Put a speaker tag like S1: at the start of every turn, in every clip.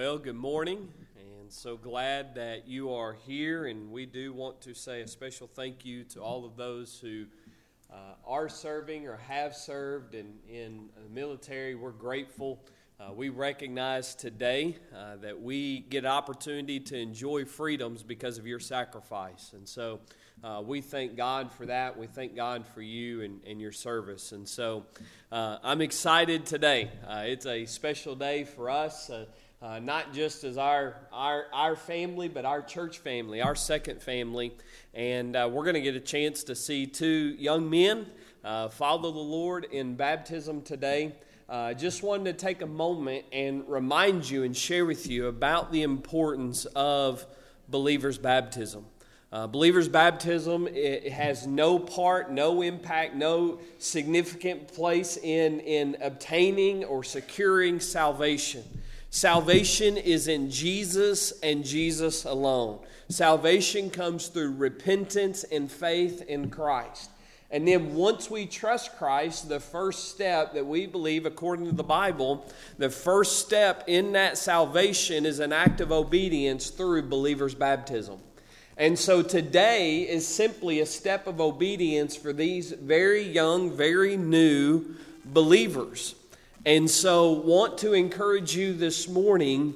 S1: Well, good morning, and so glad that you are here, and we do want to say a special thank you to all of those who are serving or have served in the military. We're grateful. We recognize today that we get opportunity to enjoy freedoms because of your sacrifice, and so we thank God for that. We thank God for you and your service, and so I'm excited today. It's a special day for us. Not just as our family, but our church family, our second family. And we're going to get a chance to see two young men follow the Lord in baptism today. Just wanted to take a moment and remind you and share with you about the importance of believers' baptism. Believers' baptism, it has no part, no impact, no significant place in obtaining or securing salvation. Salvation is in Jesus and Jesus alone. Salvation comes through repentance and faith in Christ. And then once we trust Christ, the first step that we believe, according to the Bible, the first step in that salvation is an act of obedience through believers' baptism. And so today is simply a step of obedience for these very young, very new believers. And so want to encourage you this morning,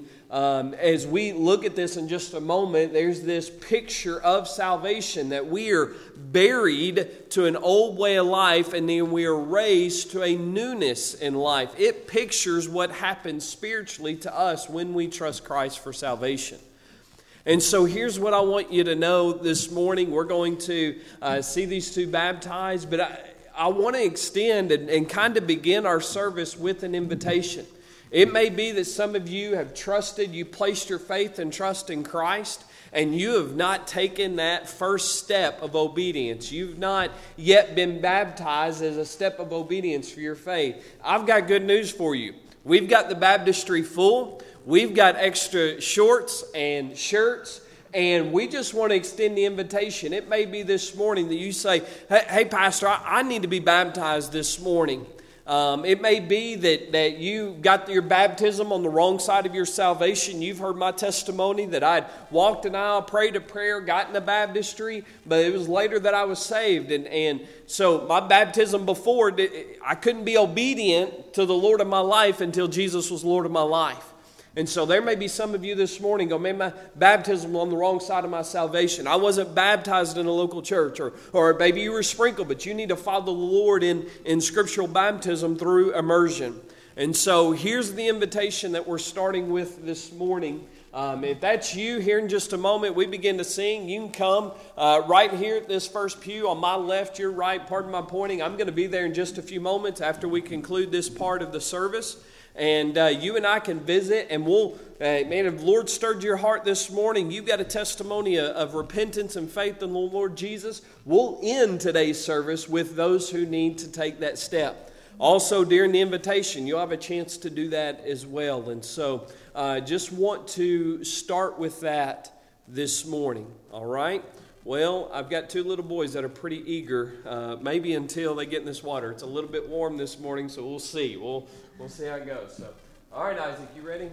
S1: as we look at this in just a moment, there's this picture of salvation that we are buried to an old way of life and then we are raised to a newness in life. It pictures what happens spiritually to us when we trust Christ for salvation. And so here's what I want you to know this morning. We're going to see these two baptized, but I want to extend and kind of begin our service with an invitation. It may be that some of you have you placed your faith and trust in Christ, and you have not taken that first step of obedience. You've not yet been baptized as a step of obedience for your faith. I've got good news for you. We've got the baptistry full. We've got extra shorts and shirts. And we just want to extend the invitation. It may be this morning that you say, hey Pastor, I need to be baptized this morning. It may be that you got your baptism on the wrong side of your salvation. You've heard my testimony that I'd walked an aisle, prayed a prayer, got in the baptistry, but it was later that I was saved. And so my baptism before, I couldn't be obedient to the Lord of my life until Jesus was Lord of my life. And so there may be some of you this morning go, man, my baptism was on the wrong side of my salvation. I wasn't baptized in a local church. Or maybe you were sprinkled, but you need to follow the Lord in scriptural baptism through immersion. And so here's the invitation that we're starting with this morning. If that's you, here in just a moment, we begin to sing. You can come right here at this first pew. On my left, your right, pardon my pointing. I'm going to be there in just a few moments after we conclude this part of the service. And you and I can visit, and we'll, man, if the Lord stirred your heart this morning, you've got a testimony of repentance and faith in the Lord Jesus, we'll end today's service with those who need to take that step. Also, during the invitation, you'll have a chance to do that as well. And so, just want to start with that this morning, all right? Well, I've got two little boys that are pretty eager, maybe until they get in this water. It's a little bit warm this morning, so we'll see. We'll see how it goes. So, all right, Isaac, you ready?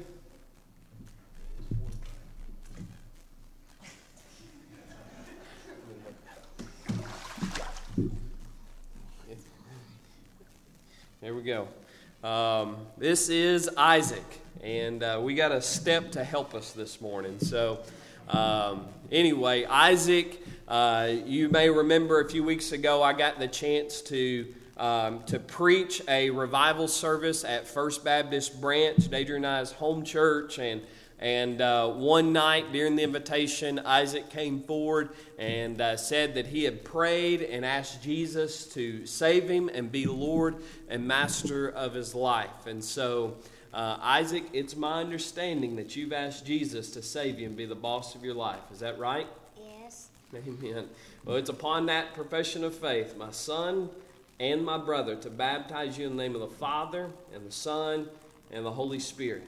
S1: There we go. This is Isaac, and we got a step to help us this morning. So, anyway, Isaac, you may remember a few weeks ago I got the chance to preach a revival service at First Baptist Branch, Adrian and I's home church, and one night during the invitation, Isaac came forward and said that he had prayed and asked Jesus to save him and be Lord and Master of his life. And so, Isaac, it's my understanding that you've asked Jesus to save you and be the boss of your life. Is that right?
S2: Yes.
S1: Amen. Well, it's upon that profession of faith, my son and my brother, to baptize you in the name of the Father and the Son and the Holy Spirit.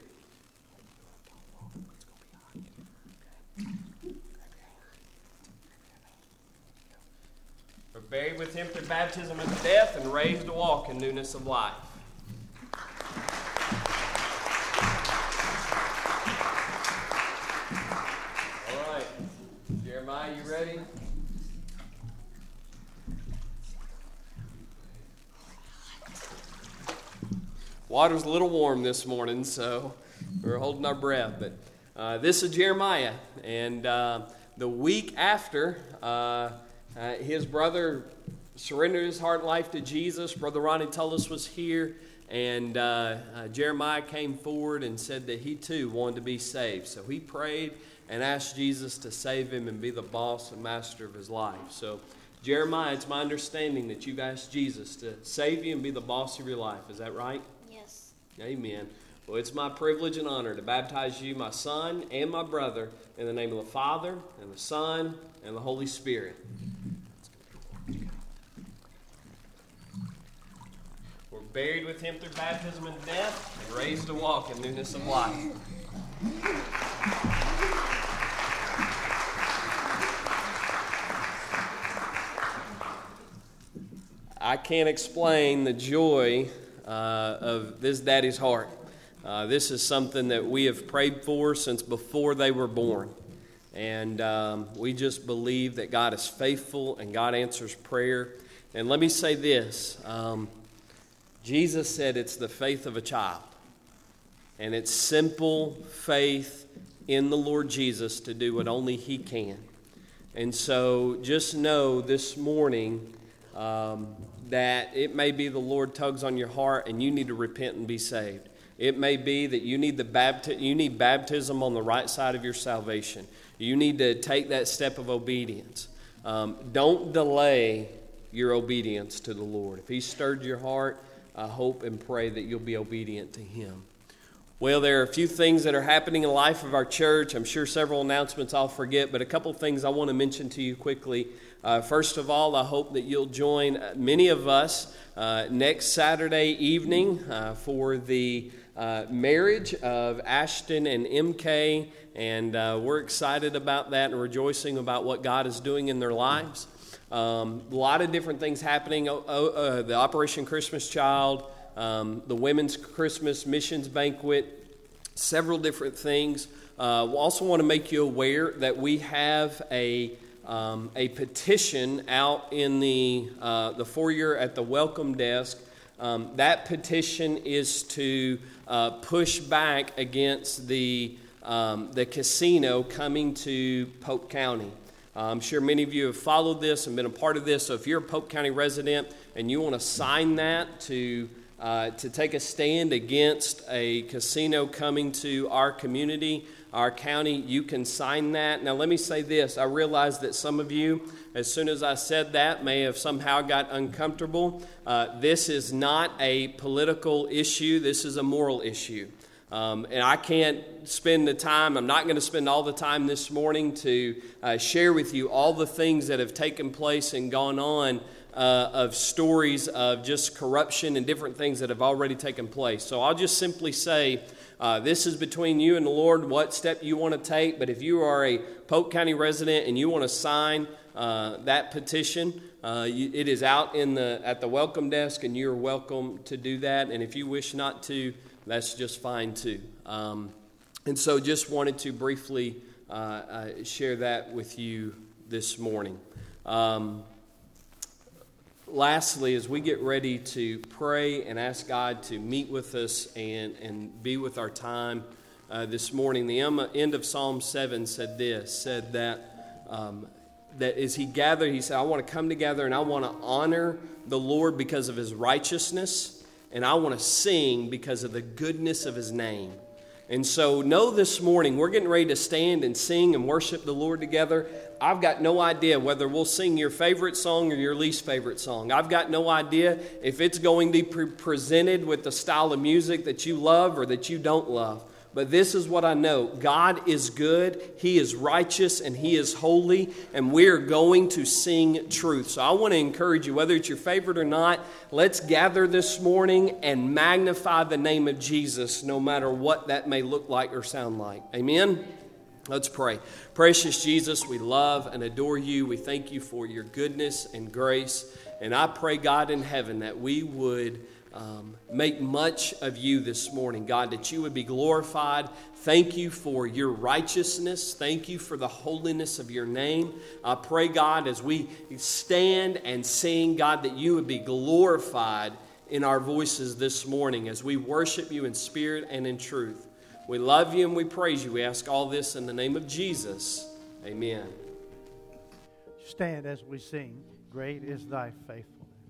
S1: We're buried with him through baptism into death and raised to walk in newness of life. Jeremiah, you ready? Water's a little warm this morning, so we're holding our breath. But this is Jeremiah, and the week after his brother surrendered his heart and life to Jesus, Brother Ronnie Tullis was here, and Jeremiah came forward and said that he too wanted to be saved. So he prayed and asked Jesus to save him and be the boss and master of his life. So Jeremiah, it's my understanding that you've asked Jesus to save you and be the boss of your life. Is that right?
S2: Yes.
S1: Amen. Well, it's my privilege and honor to baptize you, my son and my brother, in the name of the Father and the Son and the Holy Spirit. We're buried with him through baptism and death and raised to walk in newness of life. I can't explain the joy of this daddy's heart. This is something that we have prayed for since before they were born. And we just believe that God is faithful and God answers prayer. And let me say this. Jesus said it's the faith of a child. And it's simple faith in the Lord Jesus to do what only He can. And so just know this morning that it may be the Lord tugs on your heart and you need to repent and be saved. It may be that you need baptism on the right side of your salvation. You need to take that step of obedience. Don't delay your obedience to the Lord. If He stirred your heart, I hope and pray that you'll be obedient to Him. Well, there are a few things that are happening in the life of our church. I'm sure several announcements I'll forget, but a couple things I want to mention to you quickly. First of all, I hope that you'll join many of us next Saturday evening for the marriage of Ashton and MK, and we're excited about that and rejoicing about what God is doing in their lives. A lot of different things happening. The Operation Christmas Child, the Women's Christmas Missions Banquet, several different things. We also want to make you aware that we have a petition out in the foyer at the welcome desk. That petition is to push back against the casino coming to Polk County. I'm sure many of you have followed this and been a part of this. So if you're a Polk County resident and you want to sign that to take a stand against a casino coming to our community, our county, you can sign that. Now, let me say this. I realize that some of you, as soon as I said that, may have somehow got uncomfortable. This is not a political issue. This is a moral issue. And I can't spend the time, I'm not going to spend all the time this morning to share with you all the things that have taken place and gone on of stories of just corruption and different things that have already taken place. So I'll just simply say, this is between you and the Lord, what step you want to take. But if you are a Polk County resident and you want to sign that petition, it is out at the welcome desk, and you're welcome to do that. And if you wish not to, that's just fine too. And so just wanted to briefly share that with you this morning. Lastly, as we get ready to pray and ask God to meet with us and be with our time this morning, the end of Psalm 7 said that as he gathered, he said, I want to come together and I want to honor the Lord because of His righteousness, and I want to sing because of the goodness of His name. And so know this morning, we're getting ready to stand and sing and worship the Lord together. I've got no idea whether we'll sing your favorite song or your least favorite song. I've got no idea if it's going to be presented with the style of music that you love or that you don't love. But this is what I know. God is good, He is righteous, and He is holy, and we're going to sing truth. So I want to encourage you, whether it's your favorite or not, let's gather this morning and magnify the name of Jesus, no matter what that may look like or sound like. Amen? Let's pray. Precious Jesus, we love and adore You. We thank You for Your goodness and grace. And I pray, God in heaven, that we would make much of you this morning, God, that you would be glorified. Thank you for your righteousness. Thank you for the holiness of your name. I pray, God, as we stand and sing, God, that you would be glorified in our voices this morning as we worship you in spirit and in truth. We love you and we praise you. We ask all this in the name of Jesus. Amen.
S2: Stand as we sing, Great is Thy Faithfulness.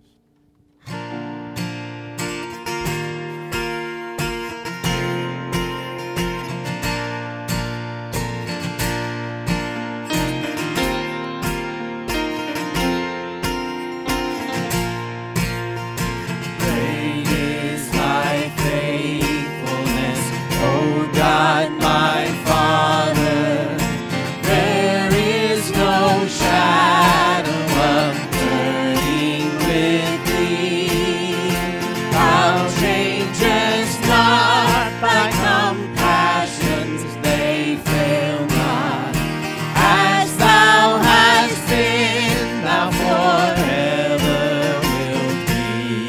S3: God, my Father, there is no shadow of turning with Thee. Thou changest not, Thy compassions, they fail not. As Thou hast been, Thou forever wilt be.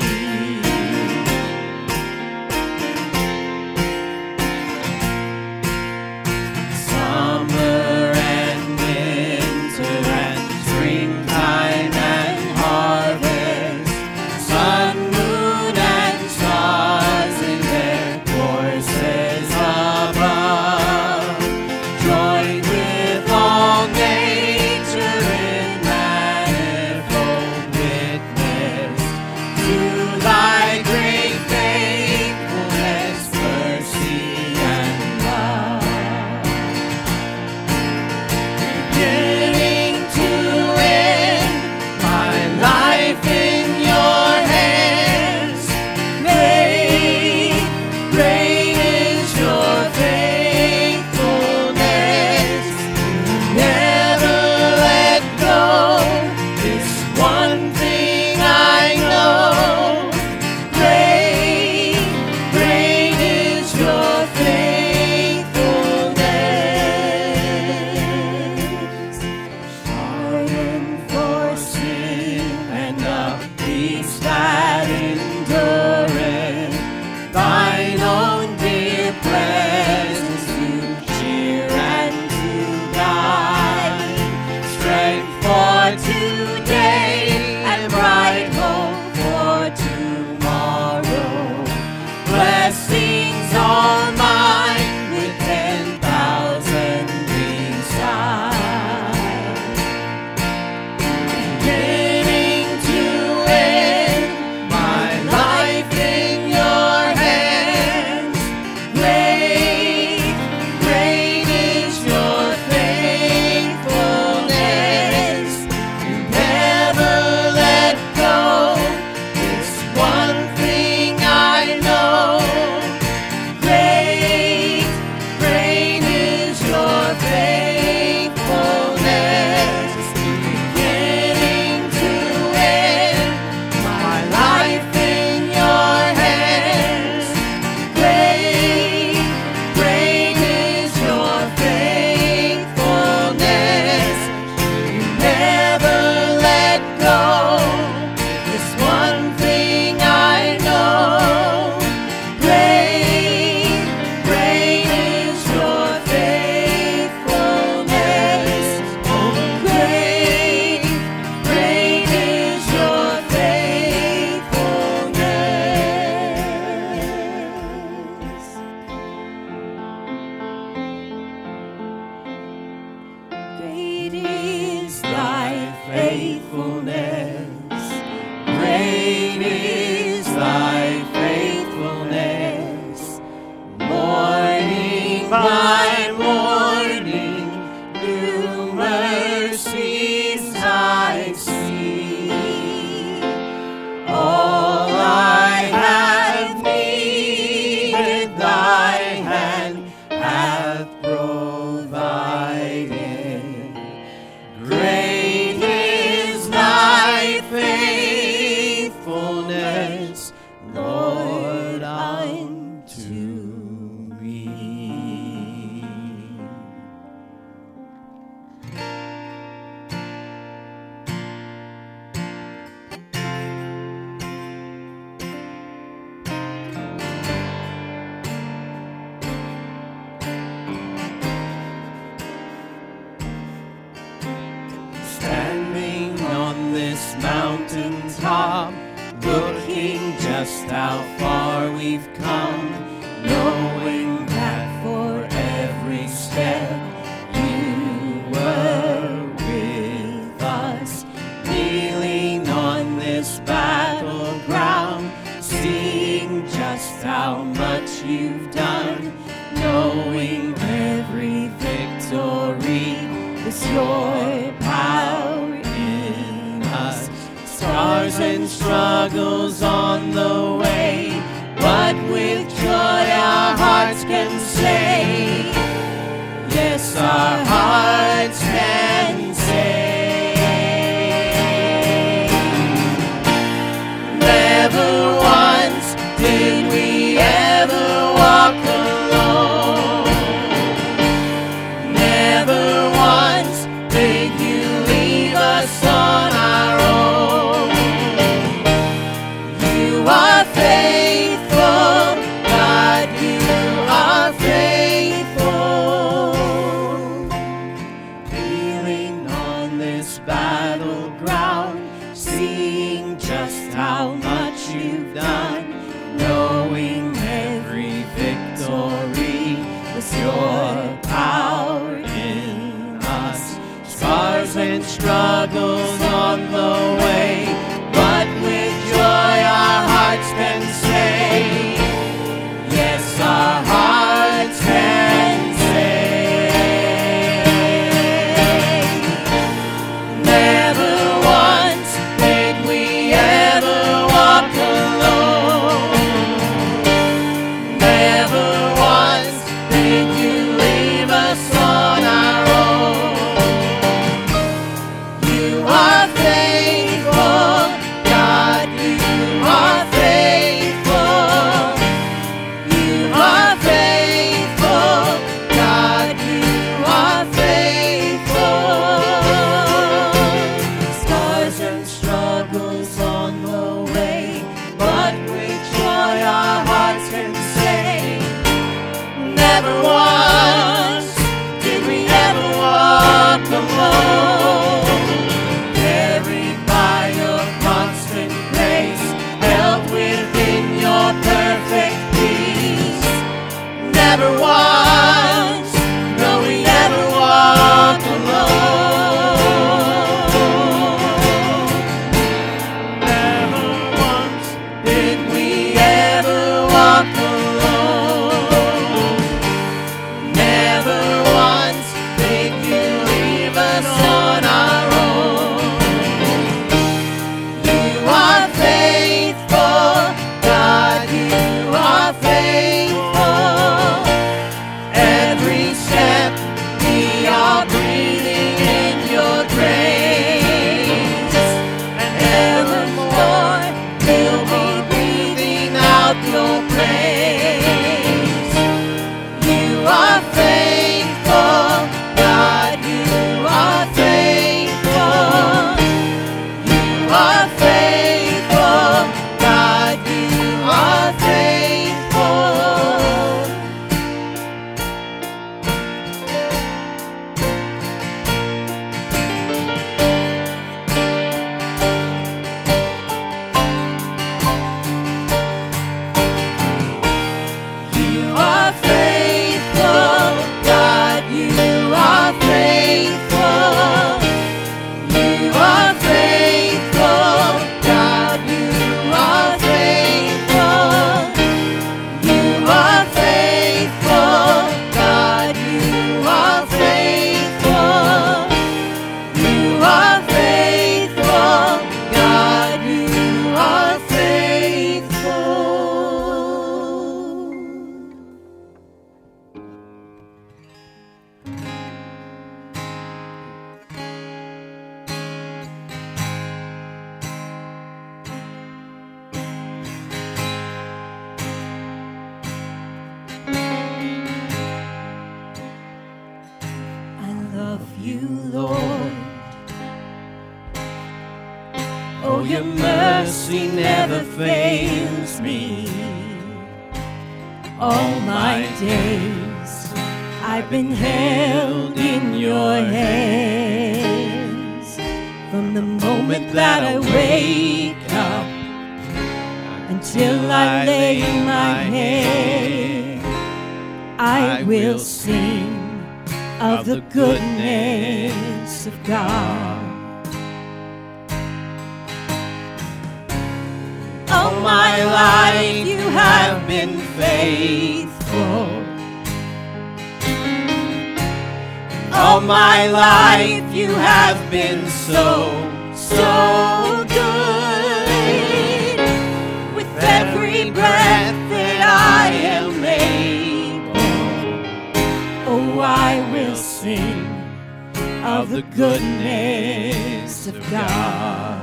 S3: Summer and winter and springtime and harvest, sun, moon, and stars in their courses above, join with all nature in manifold witness to Thy great faithfulness, mercy, and love. Beginning to end, my life in your hands. Great is your faithfulness. You never let go. This one thing I know. Great is your faithfulness. Pardon for sin and a peace that endureth, Thine own dear presence to cheer and to guide, strength for today and bright hope for tomorrow, blessings all mine with 10,000 beside. Beginning to end, my life in your hands. Great is your faithfulness. You never let go. This one thing I know. Great is your faithfulness. Beginning to end, my life in your hands. Great is your faithfulness. You never let go. This one thing I know. Great is your faithfulness. Oh, great is your faithfulness. Great is thy faithfulness. Great is thy faithfulness. Morning by morning, new mercies I see. All I have needed, Thy hand hath provided. Great is thy this mountaintop, looking just how far we've come, knowing that for every step you were with us, kneeling on this battleground, seeing just how much you've done, knowing every victory is your power in us. Scars and struggles on the way, but with joy our hearts can say, yes, our hearts can say, never once did we ever walk alone, never once did you leave us on our own. You are faithful, God, you are faithful. Kneeling on this battleground, seeing just how much you've done, knowing every victory was your power in us. Scars and struggles on the way, but with joy our hearts can say, yes, our hearts can say, never once did we ever walk alone, never once did you leave us on our own. You are faithful, God, you are faithful. You are faithful, God, you are faithful. Scars and struggles on the way, but with joy our hearts can say, never once did we ever walk alone. Carried by your constant grace, held within your perfect peace. Never once, no, we never walk alone. Never once did we ever walk alone. Never once did you leave us on our own. You are faithful, God, you are faithful. Every step we are breathing in your grace, and evermore we'll be breathing out your praise. You are faithful, God, you are faithful. You are faithful, God, you are faithful. You are faithful, God, you are faithful. You are faithful, God, you are faithful. You are faithful, God, you are faithful. You are faithful, God, you are faithful. I love you, Lord. Oh, your mercy never fails me. All my days I've been held in your hands. From the moment that I wake up until I lay my head, I will sing of the goodness of God. All my life you have been faithful. All my life you have been so good. With every breath that I am able, oh, I will sing of the goodness of God.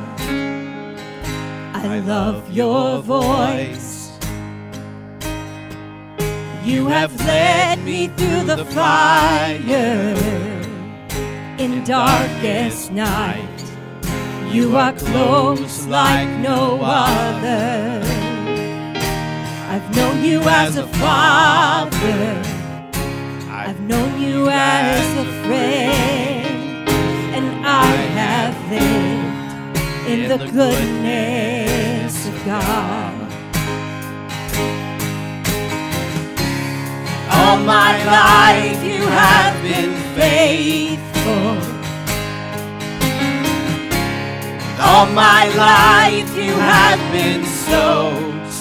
S3: I love your voice. You have led me through the fire in darkest night. You are close like no other. I've known you as a father. I've known you as a friend. And I have lived in the goodness of God. All my life you have been faithful. All my life you have been so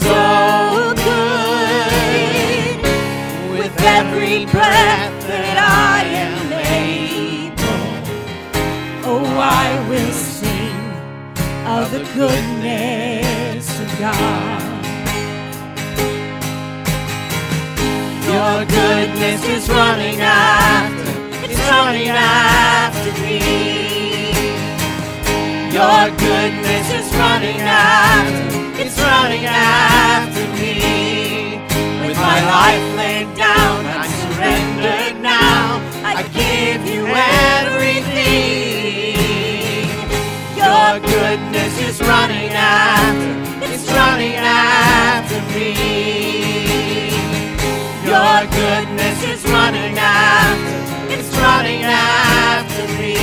S3: good. With every breath that I am able, oh, I will sing of the goodness of God. Your goodness is running after, it's running after me. Your goodness is running after, it's running after me. With my life laid down, I'm surrendered now. I give you everything. Your goodness is running after, it's running after me. Your goodness is running after, it's running after me.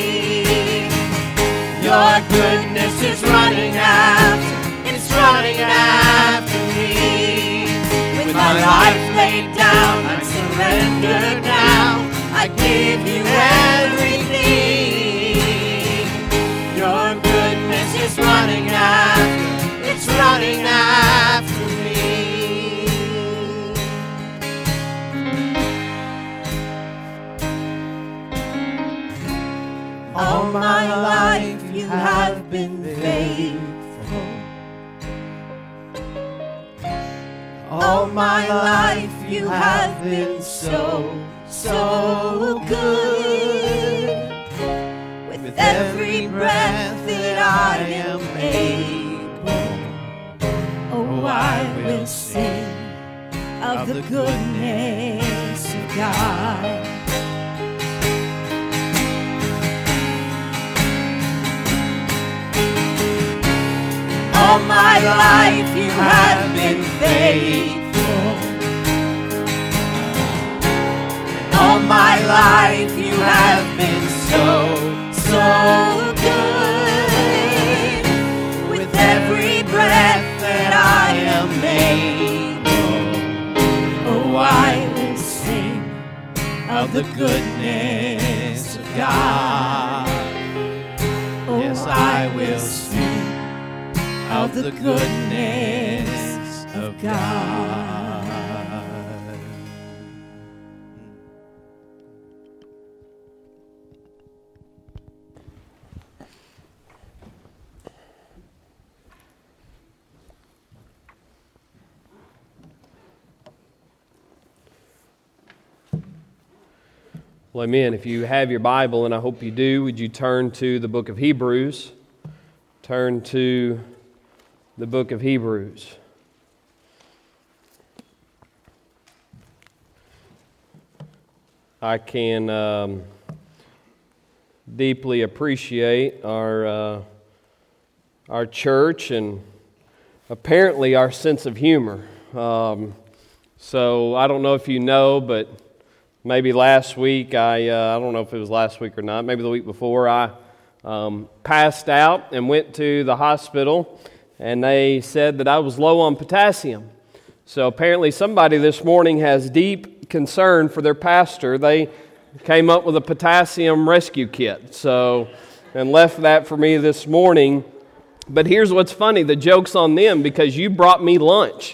S3: Your goodness is running after, it's running after me. With my life laid down, I'm surrendered now. I give you everything. Your goodness is running after, it's running after me. All my life you have been faithful. All my life you have been so good. With every breath that I am able, oh, I will sing of the goodness of God. All my life you have been faithful. All my life you have been so good. With every breath that I am able, oh, I will sing of the goodness of God. Oh, yes, I will sing of the goodness of God.
S1: Well, amen. If you have your Bible, and I hope you do, would you turn to the book of Hebrews? Turn to the book of Hebrews. I can deeply appreciate our church and apparently our sense of humor. So I don't know if you know, but maybe last week, I don't know if it was last week or not, maybe the week before, I passed out and went to the hospital, and they said that I was low on potassium. So apparently somebody this morning has deep concern for their pastor. They came up with a potassium rescue kit, and left that for me this morning. But here's what's funny, the joke's on them because you brought me lunch,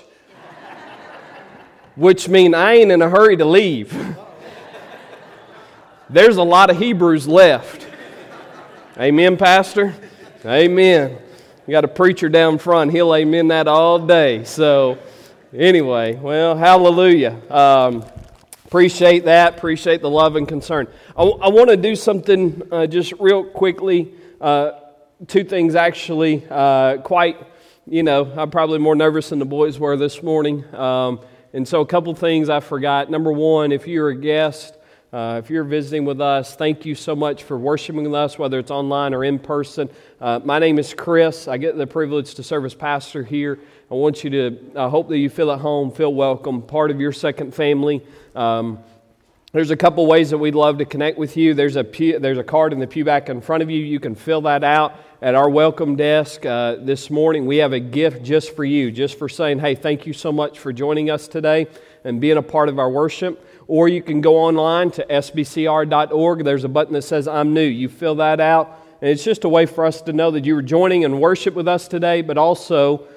S1: which means I ain't in a hurry to leave. There's a lot of Hebrews left. Amen, Pastor? Amen. You got a preacher down front, he'll amen that all day. So anyway, well, hallelujah. Appreciate that. Appreciate the love and concern. I want to do something just real quickly. Two things actually. I'm probably more nervous than the boys were this morning. And so a couple things I forgot. Number one, if you're a guest, if you're visiting with us, thank you so much for worshiping with us, whether it's online or in person. My name is Chris. I get the privilege to serve as pastor here. I want you to, hope that you feel at home, feel welcome, part of your second family. There's a couple ways that we'd love to connect with you. There's a card in the pew back in front of you. You can fill that out at our welcome desk this morning. We have a gift just for you, just for saying, hey, thank you so much for joining us today and being a part of our worship. Or you can go online to sbcr.org. There's a button that says I'm new. You fill that out, and it's just a way for us to know that you were joining in worship with us today, but also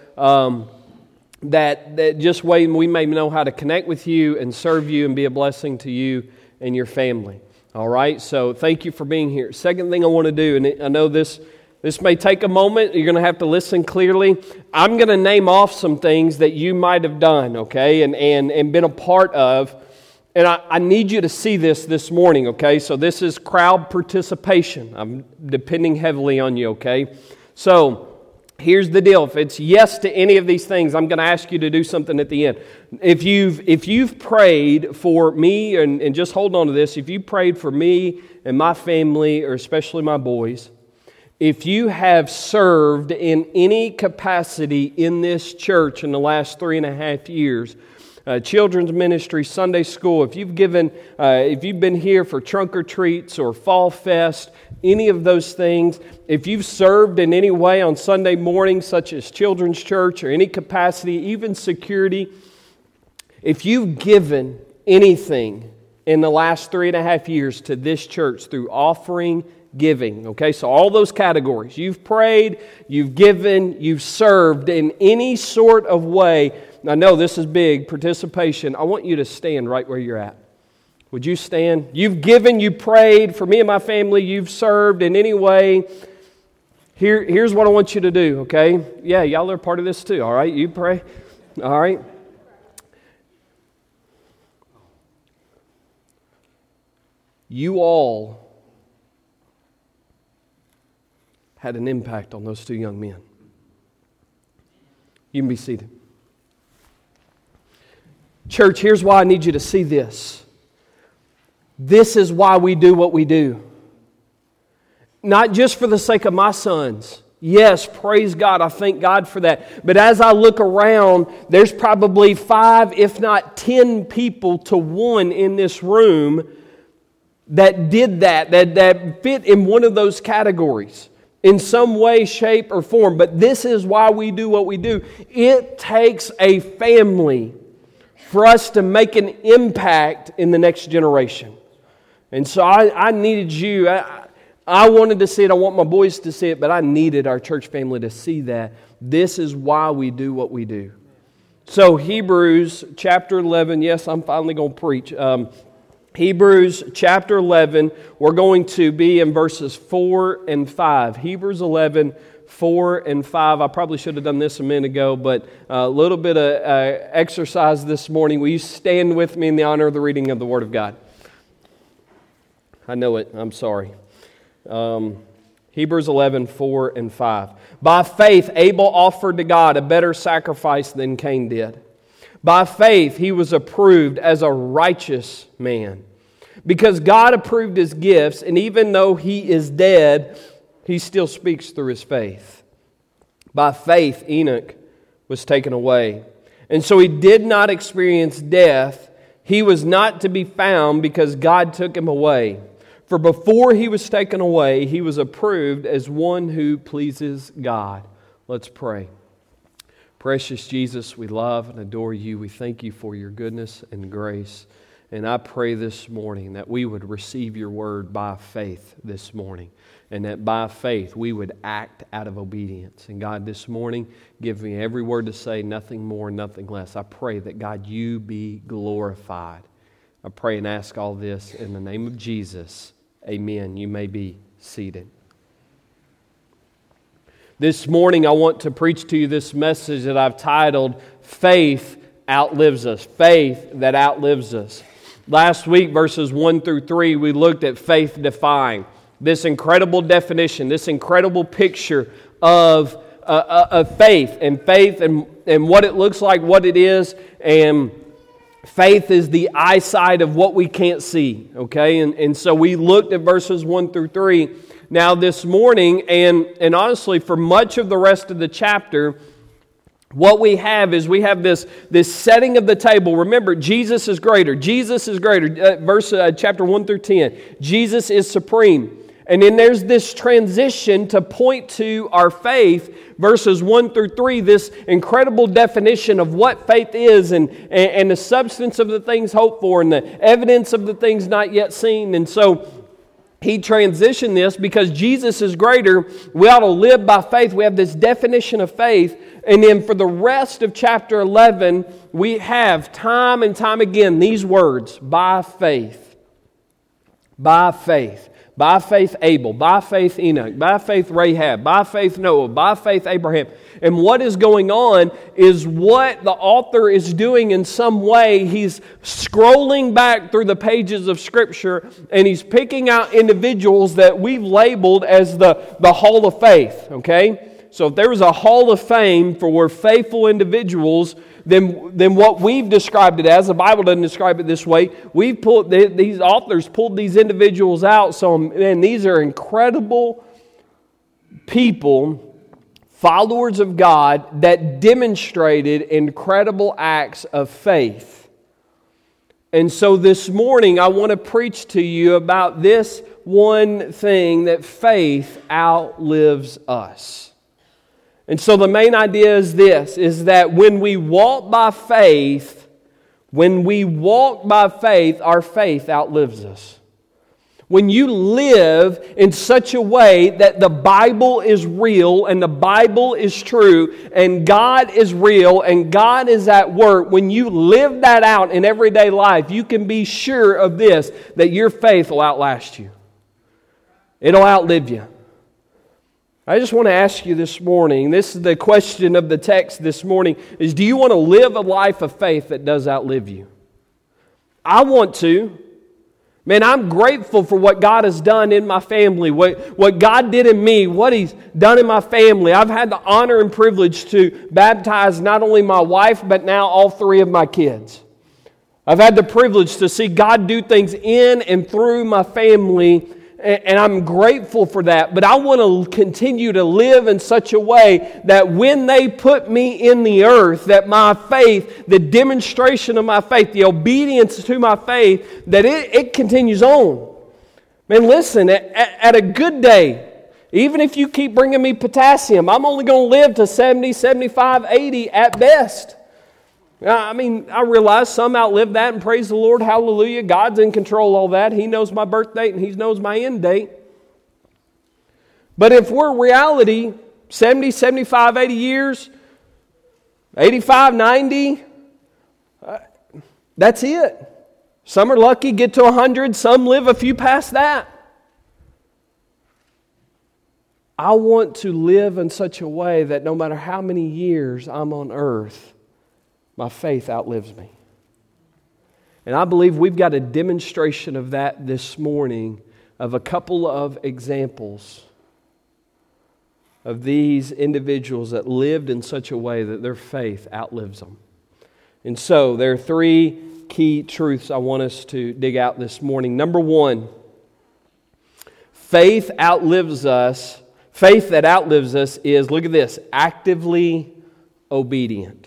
S1: that just way we may know how to connect with you and serve you and be a blessing to you and your family. All right, so thank you for being here. Second thing I want to do, and I know this may take a moment. You're going to have to listen clearly. I'm going to name off some things that you might have done, okay, and been a part of. And I need you to see this morning, okay? So this is crowd participation. I'm depending heavily on you, okay? So here's the deal. If it's yes to any of these things, I'm going to ask you to do something at the end. If you've prayed for me, and just hold on to this, if you prayed for me and my family, or especially my boys, if you have served in any capacity in this church in the last 3.5 years, children's ministry, Sunday school, if you've been here for trunk or treats or fall fest, any of those things, if you've served in any way on Sunday morning, such as children's church or any capacity, even security, if you've given anything in the last 3.5 years to this church through offering, giving, okay, so all those categories, you've prayed, you've given, you've served in any sort of way. I know this is big, participation. I want you to stand right where you're at. Would you stand? You've given, you prayed. For me and my family, you've served in any way. Here's what I want you to do, okay? Yeah, y'all are part of this too, all right? You pray. All right? You all had an impact on those two young men. You can be seated. Church, here's why I need you to see this. This is why we do what we do. Not just for the sake of my sons. Yes, praise God, I thank God for that. But as I look around, there's probably 5, if not 10 people to one in this room that did that fit in one of those categories in some way, shape, or form. But this is why we do what we do. It takes a family for us to make an impact in the next generation. And so I needed you. I wanted to see it. I want my boys to see it, but I needed our church family to see that. This is why we do what we do. So Hebrews chapter 11. Yes, I'm finally going to preach. Hebrews chapter 11. We're going to be in verses 4 and 5. Hebrews 11, 4 and 5. I probably should have done this a minute ago, but a little bit of exercise this morning. Will you stand with me in the honor of the reading of the Word of God? I know it. I'm sorry. Hebrews 11, 4 and 5. By faith, Abel offered to God a better sacrifice than Cain did. By faith, he was approved as a righteous man, because God approved his gifts, and even though he is dead, he still speaks through his faith. By faith, Enoch was taken away, and so he did not experience death. He was not to be found because God took him away. For before he was taken away, he was approved as one who pleases God. Let's pray. Precious Jesus, we love and adore you. We thank you for your goodness and grace. And I pray this morning that we would receive your word by faith this morning. And that by faith we would act out of obedience. And God, this morning, give me every word to say, nothing more, nothing less. I pray that, God, you be glorified. I pray and ask all this in the name of Jesus. Amen. You may be seated. This morning I want to preach to you this message that I've titled, Faith Outlives Us. Faith that outlives us. Last week, verses 1 through 3, we looked at faith defined. This incredible definition, this incredible picture of faith and what it looks like, what it is, and faith is the eyesight of what we can't see, okay? And so we looked at verses 1 through 3. Now this morning, and honestly for much of the rest of the chapter, what we have is we have this setting of the table. Remember, Jesus is greater. Jesus is greater. Chapter 1 through 10. Jesus is supreme. And then there's this transition to point to our faith, verses 1 through 3, this incredible definition of what faith is and the substance of the things hoped for and the evidence of the things not yet seen. And so he transitioned this because Jesus is greater. We ought to live by faith. We have this definition of faith. And then for the rest of chapter 11, we have time and time again these words, by faith. By faith. By faith Abel, by faith Enoch, by faith Rahab, by faith Noah, by faith Abraham. And what is going on is what the author is doing in some way. He's scrolling back through the pages of Scripture and he's picking out individuals that we've labeled as the Hall of Faith, okay? So if there was a Hall of Fame for faithful individuals, then what we've described it as, the Bible doesn't describe it this way, we've pulled, these authors pulled these individuals out. So, man, these are incredible people, followers of God, that demonstrated incredible acts of faith. And so this morning, I want to preach to you about this one thing, that faith outlives us. And so the main idea is this, is that when we walk by faith, our faith outlives us. When you live in such a way that the Bible is real and the Bible is true and God is real and God is at work, when you live that out in everyday life, you can be sure of this, that your faith will outlast you. It'll outlive you. I just want to ask you this morning, this is the question of the text this morning, is do you want to live a life of faith that does outlive you? I want to. Man, I'm grateful for what God has done in my family, what God did in me, what He's done in my family. I've had the honor and privilege to baptize not only my wife, but now all 3 of my kids. I've had the privilege to see God do things in and through my family, and I'm grateful for that. But I want to continue to live in such a way that when they put me in the earth, that my faith, the demonstration of my faith, the obedience to my faith, that it continues on. Man, listen, at a good day, even if you keep bringing me potassium, I'm only going to live to 70, 75, 80 at best. I mean, I realize some outlive that, and praise the Lord, hallelujah, God's in control of all that. He knows my birth date and He knows my end date. But if we're reality, 70, 75, 80 years, 85, 90, that's it. Some are lucky, get to 100, some live a few past that. I want to live in such a way that no matter how many years I'm on earth, my faith outlives me. And I believe we've got a demonstration of that this morning of a couple of examples of these individuals that lived in such a way that their faith outlives them. And so there are 3 key truths I want us to dig out this morning. Number 1, faith outlives us. Faith that outlives us is, look at this, actively obedient.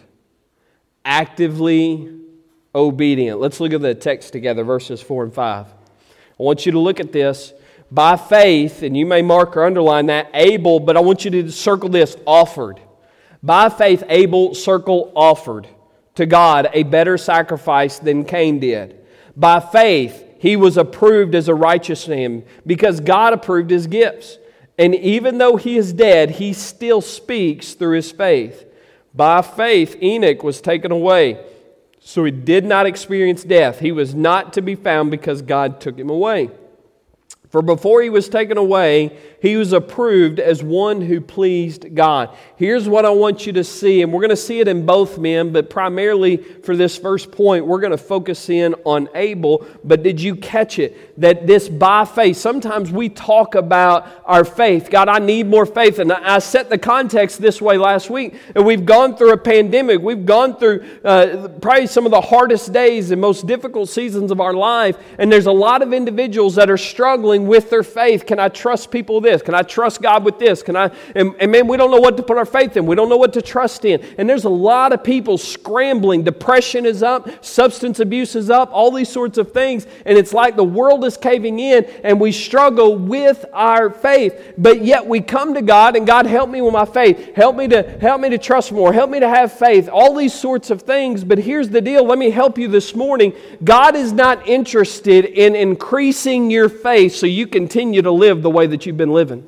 S1: Actively obedient. Let's look at the text together, verses 4 and 5. I I want you to look at this. By faith, and you may mark or underline that, Abel, but I want you to circle this, offered. By faith, Abel, circle, offered to God a better sacrifice than Cain did. By faith, he was approved as a righteous man because God approved his gifts. And even though he is dead, he still speaks through his faith. By faith, Enoch was taken away, so he did not experience death. He was not to be found because God took him away. For before he was taken away, he was approved as one who pleased God. Here's what I want you to see, and we're going to see it in both men, but primarily for this first point, we're going to focus in on Abel. But did you catch it? That this by faith, sometimes we talk about our faith. God, I need more faith. And I set the context this way last week. And we've gone through a pandemic. We've gone through probably some of the hardest days and most difficult seasons of our life. And there's a lot of individuals that are struggling with their faith. Can I trust people with this? Can I trust God with this? And man, we don't know what to put our faith in. We don't know what to trust in. And there's a lot of people scrambling. Depression is up. Substance abuse is up. All these sorts of things. And it's like the world is caving in and we struggle with our faith. But yet we come to God and God, help me with my faith. Help me to trust more. Help me to have faith. All these sorts of things. But here's the deal. Let me help you this morning. God is not interested in increasing your faith so you continue to live the way that you've been living.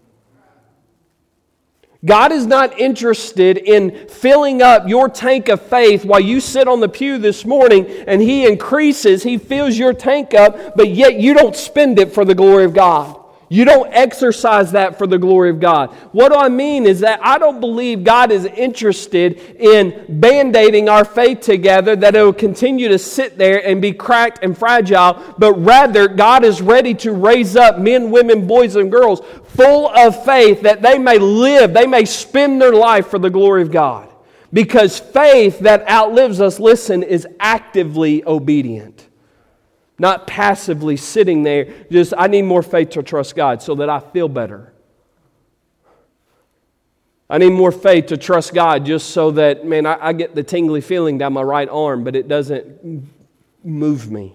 S1: God is not interested in filling up your tank of faith while you sit on the pew this morning and He increases, He fills your tank up, but yet you don't spend it for the glory of God. You don't exercise that for the glory of God. What do I mean is that I don't believe God is interested in band-aiding our faith together, that it will continue to sit there and be cracked and fragile, but rather God is ready to raise up men, women, boys, and girls full of faith that they may live, they may spend their life for the glory of God. Because faith that outlives us, listen, is actively obedient. Not passively sitting there, just, I need more faith to trust God so that I feel better. I need more faith to trust God just so that, man, I get the tingly feeling down my right arm, but it doesn't move me.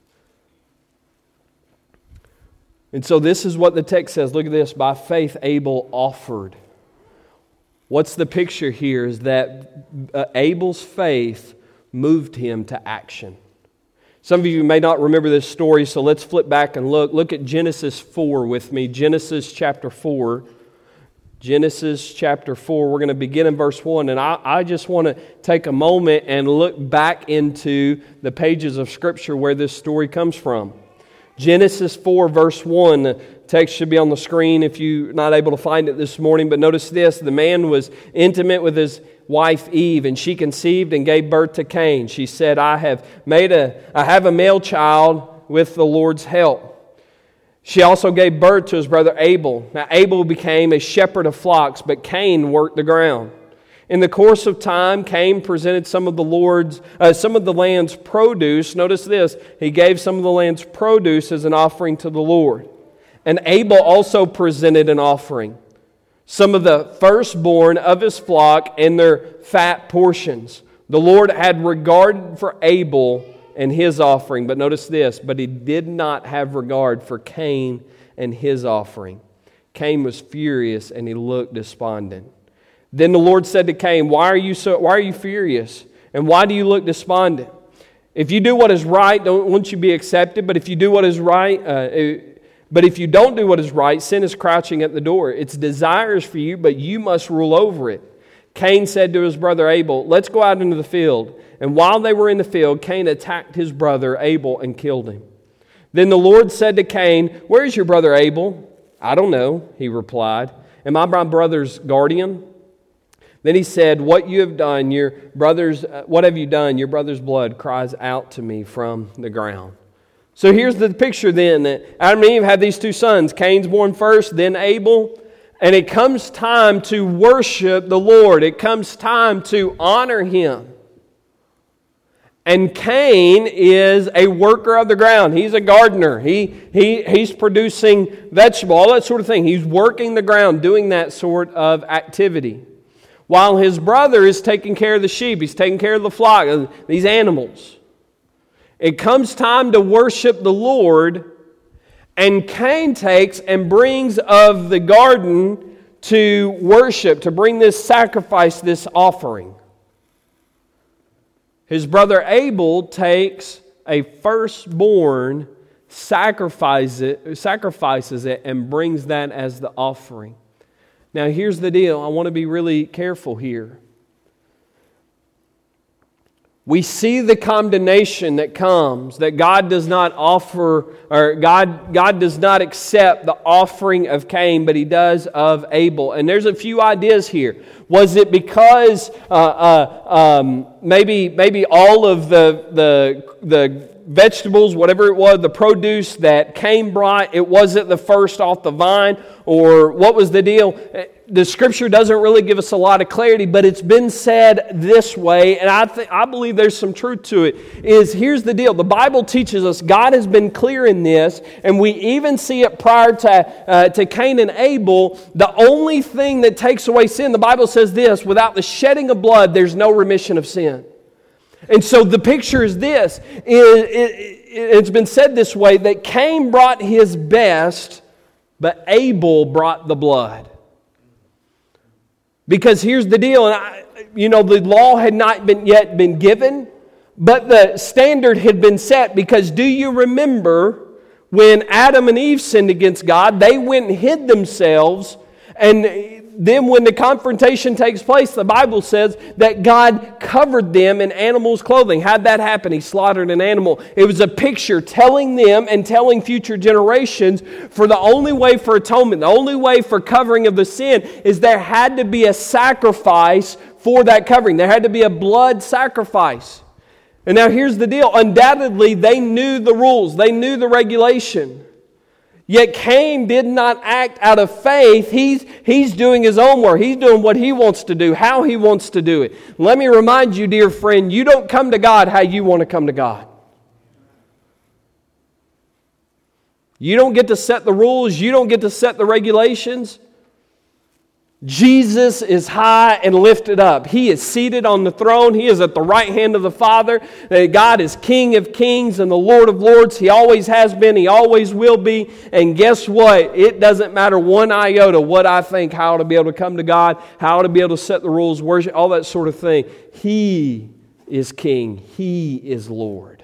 S1: And so this is what the text says. Look at this. By faith, Abel offered. What's the picture here is that Abel's faith moved him to action. Some of you may not remember this story, so let's flip back and look. Look at Genesis 4 with me. Genesis chapter 4. Genesis chapter 4. We're going to begin in verse 1. And I just want to take a moment and look back into the pages of Scripture where this story comes from. Genesis 4 verse 1. The text should be on the screen if you're not able to find it this morning. But notice this. The man was intimate with his wife Eve, and she conceived and gave birth to Cain. She said, I have a male child with the Lord's help. She also gave birth to his brother Abel. Now Abel became a shepherd of flocks, but Cain worked the ground. In the course of time, Cain presented some of the land's produce. Notice this, he gave some of the land's produce as an offering to the Lord. And Abel also presented an offering, some of the firstborn of his flock and their fat portions. The Lord had regard for Abel and his offering. But notice this, but He did not have regard for Cain and his offering. Cain was furious and he looked despondent. Then the Lord said to Cain, why are you furious? And why do you look despondent? If you do what is right, won't you be accepted? But if you do what is right, but if you don't do what is right, sin is crouching at the door. Its desires for you, but you must rule over it. Cain said to his brother Abel, let's go out into the field. And while they were in the field, Cain attacked his brother Abel and killed him. Then the Lord said to Cain, where is your brother Abel? I don't know, he replied. Am I my brother's guardian? Then he said, what have you done? Your brother's blood cries out to me from the ground. So here's the picture then, that Adam and Eve had these two sons. Cain's born first, then Abel. And it comes time to worship the Lord. It comes time to honor Him. And Cain is a worker of the ground. He's a gardener. He's producing vegetable, all that sort of thing. He's working the ground, doing that sort of activity. While his brother is taking care of the sheep. He's taking care of the flock, these animals. It comes time to worship the Lord, And Cain takes and brings of the garden to worship, to bring this sacrifice, this offering. His brother Abel takes a firstborn, sacrifices it, and brings that as the offering. Now here's the deal. I want to be really careful here. We see the condemnation that comes, that God does not offer, or God does not accept the offering of Cain, but He does of Abel. And there's a few ideas here. Was it because maybe all of the vegetables, whatever it was, the produce that Cain brought, it wasn't the first off the vine? Or what was the deal? The Scripture doesn't really give us a lot of clarity, but it's been said this way, and I believe there's some truth to it. Here's the deal. The Bible teaches us, God has been clear in this, and we even see it prior to Cain and Abel. The only thing that takes away sin, the Bible says this, without the shedding of blood, there's no remission of sin. And so the picture is this. It's been said this way, that Cain brought his best, but Abel brought the blood. Because here's the deal, the law had not yet been given, but the standard had been set. Because do you remember when Adam and Eve sinned against God, they went and hid themselves, and then when the confrontation takes place, the Bible says that God covered them in animals' clothing. How'd that happen? He slaughtered an animal. It was a picture telling them and telling future generations, for the only way for atonement, the only way for covering of the sin, is there had to be a sacrifice for that covering. There had to be a blood sacrifice. And now here's the deal. Undoubtedly, they knew the rules. They knew the regulation. Yet Cain did not act out of faith. He's doing his own work. He's doing what he wants to do, how he wants to do it. Let me remind you, dear friend, you don't come to God how you want to come to God. You don't get to set the rules. You don't get to set the regulations. Jesus is high and lifted up. He is seated on the throne. He is at the right hand of the Father. God is King of kings and the Lord of lords. He always has been. He always will be. And guess what? It doesn't matter one iota what I think, how to be able to come to God, how to be able to set the rules, worship, all that sort of thing. He is King. He is Lord.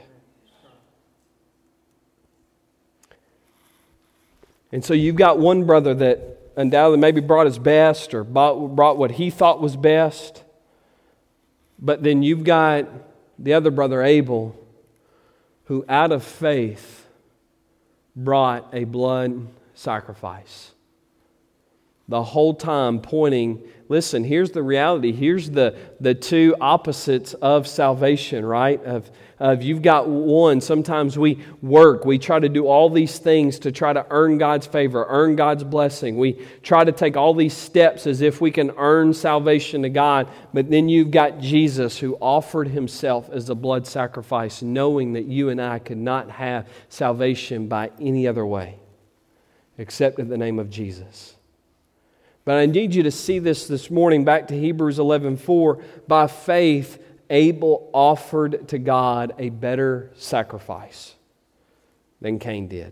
S1: And so you've got one brother that undoubtedly maybe brought his best or brought what he thought was best. But then you've got the other brother, Abel, who out of faith brought a blood sacrifice. The whole time pointing, listen, here's the reality. Here's the two opposites of salvation, right? Of you've got one, sometimes we work, we try to do all these things to try to earn God's favor, earn God's blessing. We try to take all these steps as if we can earn salvation to God. But then you've got Jesus who offered Himself as a blood sacrifice, knowing that you and I could not have salvation by any other way except in the name of Jesus. But I need you to see this morning, back to Hebrews 11:4. By faith, Abel offered to God a better sacrifice than Cain did.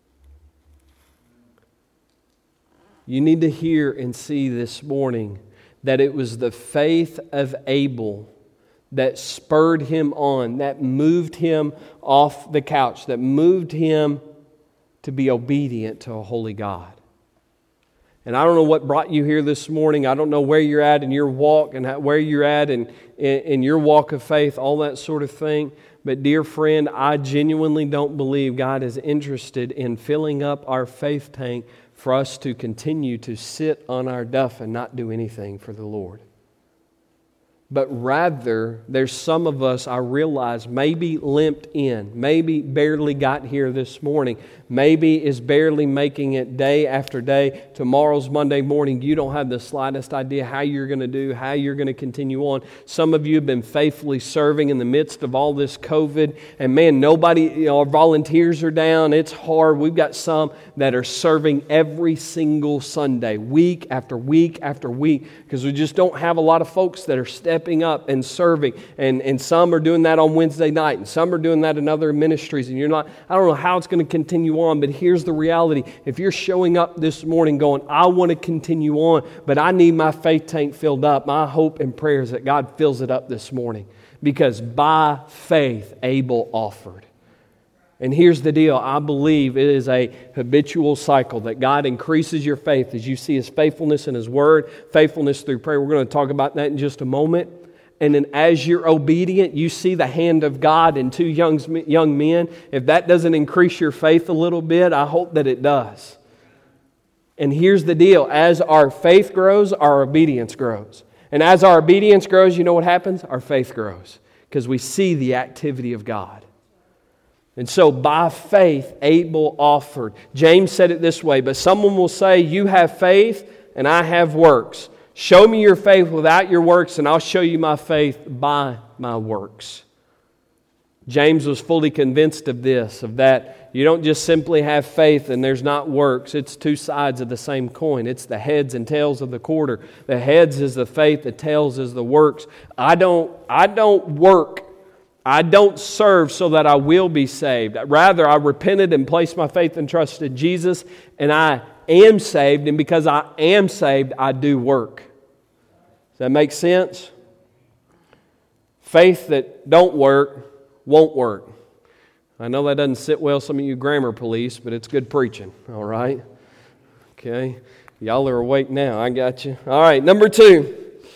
S1: You need to hear and see this morning that it was the faith of Abel that spurred him on, that moved him off the couch, that moved him to be obedient to a holy God. And I don't know what brought you here this morning. I don't know where you're at in your walk and where you're at in your walk of faith, all that sort of thing. But dear friend, I genuinely don't believe God is interested in filling up our faith tank for us to continue to sit on our duff and not do anything for the Lord. But rather, there's some of us, I realize, maybe limped in, maybe barely got here this morning, maybe is barely making it day after day. Tomorrow's Monday morning. You don't have the slightest idea how you're going to do, how you're going to continue on. Some of you have been faithfully serving in the midst of all this COVID. And man, nobody, our volunteers are down. It's hard. We've got some that are serving every single Sunday, week after week after week, because we just don't have a lot of folks that are steady stepping up and serving. And some are doing that on Wednesday night, and some are doing that in other ministries. And I don't know how it's going to continue on, but here's the reality. If you're showing up this morning going, I want to continue on, but I need my faith tank filled up, my hope and prayer is that God fills it up this morning. Because by faith, Abel offered. And here's the deal. I believe it is a habitual cycle that God increases your faith as you see His faithfulness in His Word, faithfulness through prayer. We're going to talk about that in just a moment. And then as you're obedient, you see the hand of God in two young men. If that doesn't increase your faith a little bit, I hope that it does. And here's the deal. As our faith grows, our obedience grows. And as our obedience grows, you know what happens? Our faith grows. Because we see the activity of God. And so by faith, Abel offered. James said it this way, but someone will say, you have faith and I have works. Show me your faith without your works and I'll show you my faith by my works. James was fully convinced of this, of that you don't just simply have faith and there's not works. It's two sides of the same coin. It's the heads and tails of the quarter. The heads is the faith, the tails is the works. I don't work. I don't serve so that I will be saved. Rather, I repented and placed my faith and trust in Jesus, and I am saved. And because I am saved, I do work. Does that make sense? Faith that don't work won't work. I know that doesn't sit well some of you grammar police, but it's good preaching. All right? Okay. Y'all are awake now. I got you. All right. Number 2.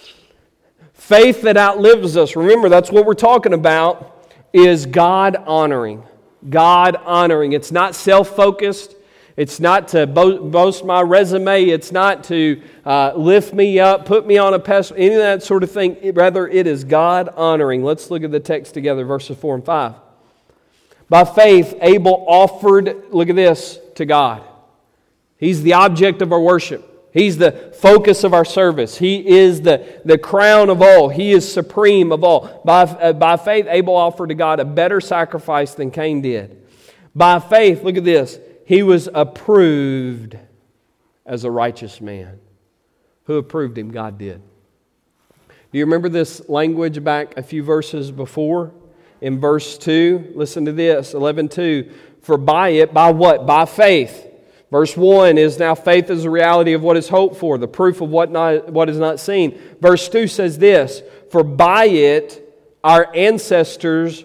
S1: Faith that outlives us. Remember, that's what we're talking about, is God honoring. God honoring. It's not self-focused. It's not to boast my resume. It's not to lift me up, put me on a pedestal, any of that sort of thing. Rather, it is God honoring. Let's look at the text together, verses 4 and 5. By faith, Abel offered, look at this, to God. He's the object of our worship. He's the focus of our service. He is the crown of all. He is supreme of all. By faith, Abel offered to God a better sacrifice than Cain did. By faith, look at this, he was approved as a righteous man. Who approved him? God did. Do you remember this language back a few verses before? In verse 2, listen to this, 11:2. For by it, by what? By faith. Verse 1 is now faith is the reality of what is hoped for, the proof of what is not seen. Verse 2 says this, for by it our ancestors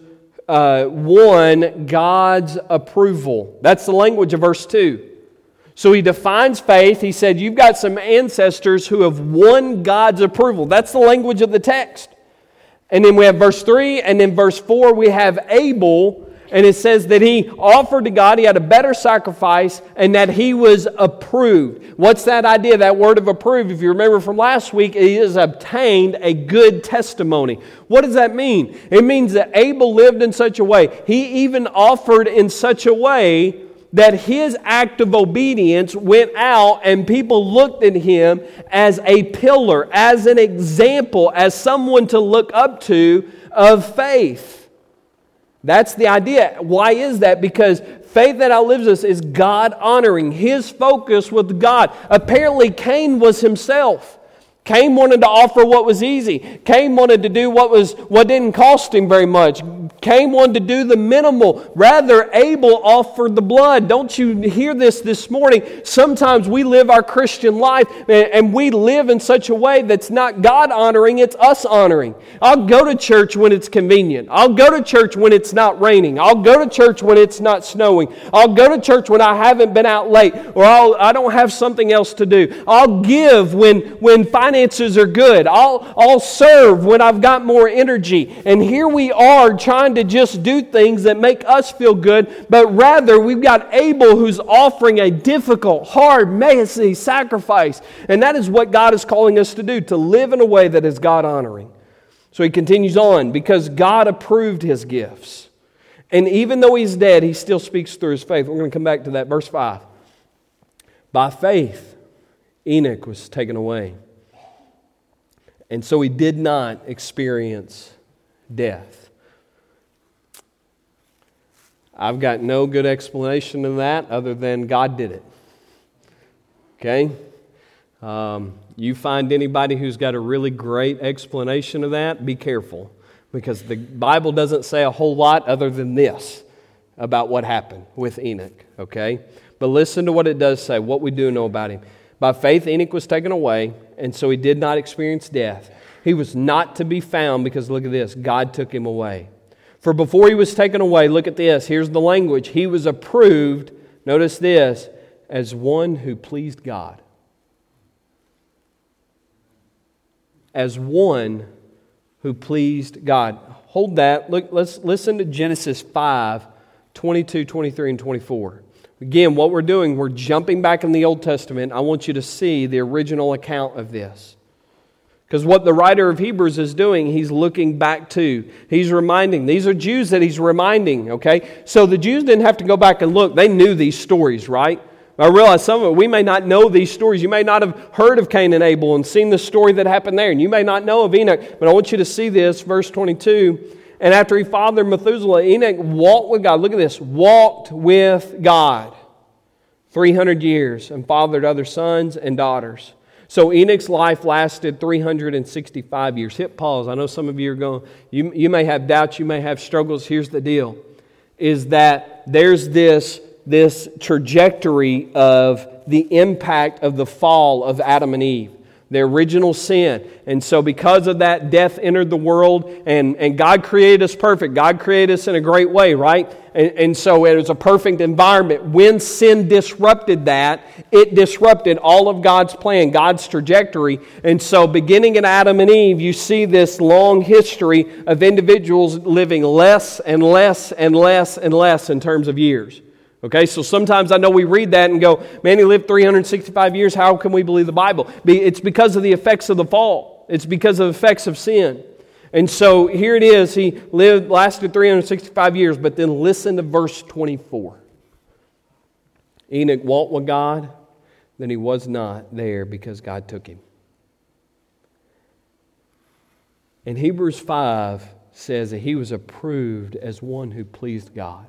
S1: won God's approval. That's the language of verse 2. So he defines faith. He said, you've got some ancestors who have won God's approval. That's the language of the text. And then we have verse 3, and then verse 4 we have Abel. And it says that he offered to God, he had a better sacrifice, and that he was approved. What's that idea? That word of approved, if you remember from last week, he has obtained a good testimony. What does that mean? It means that Abel lived in such a way. He even offered in such a way that his act of obedience went out and people looked at him as a pillar, as an example, as someone to look up to of faith. That's the idea. Why is that? Because faith that outlives us is God honoring. His focus with God. Apparently Cain was himself. Cain wanted to offer what was easy. Cain wanted to do what didn't cost him very much. Cain wanted to do the minimal. Rather, Abel offered the blood. Don't you hear this morning? Sometimes we live our Christian life and we live in such a way that's not God honoring, it's us honoring. I'll go to church when it's convenient. I'll go to church when it's not raining. I'll go to church when it's not snowing. I'll go to church when I haven't been out late or I don't have something else to do. I'll give when finances are good. I'll serve when I've got more energy. And here we are trying to just do things that make us feel good, but rather we've got Abel who's offering a difficult, hard, messy sacrifice. And that is what God is calling us to do, to live in a way that is God honoring. So he continues on, because God approved his gifts. And even though he's dead, he still speaks through his faith. We're going to come back to that. Verse 5. By faith, Enoch was taken away. And so he did not experience death. I've got no good explanation of that other than God did it. Okay? You find anybody who's got a really great explanation of that, be careful, because the Bible doesn't say a whole lot other than this about what happened with Enoch, okay? But listen to what it does say, what we do know about him. By faith, Enoch was taken away, and so he did not experience death. He was not to be found because, look at this, God took him away. For before he was taken away, look at this, here's the language, he was approved, notice this, as one who pleased God. As one who pleased God. Hold that. Look, let's listen to Genesis 5, 22, 23, and 24. Again, what we're doing, we're jumping back in the Old Testament. I want you to see the original account of this. Because what the writer of Hebrews is doing, he's looking back to. He's reminding. These are Jews that he's reminding, okay? So the Jews didn't have to go back and look. They knew these stories, right? I realize some of it, we may not know these stories. You may not have heard of Cain and Abel and seen the story that happened there. And you may not know of Enoch. But I want you to see this, verse 22. And after he fathered Methuselah, Enoch walked with God. Look at this. Walked with God 300 years and fathered other sons and daughters. So Enoch's life lasted 365 years. Hit pause. I know some of you are going, you may have doubts, you may have struggles. Here's the deal, is that there's this trajectory of the impact of the fall of Adam and Eve, the original sin. And so because of that, death entered the world, and God created us perfect. God created us in a great way, right? And so it was a perfect environment. When sin disrupted that, it disrupted all of God's plan, God's trajectory. And so beginning in Adam and Eve, you see this long history of individuals living less and less and less and less in terms of years. Okay, so sometimes I know we read that and go, man, he lived 365 years, how can we believe the Bible? It's because of the effects of the fall. It's because of the effects of sin. And so here it is, he lasted 365 years, but then listen to verse 24. Enoch walked with God, then he was not there because God took him. And Hebrews 5 says that he was approved as one who pleased God.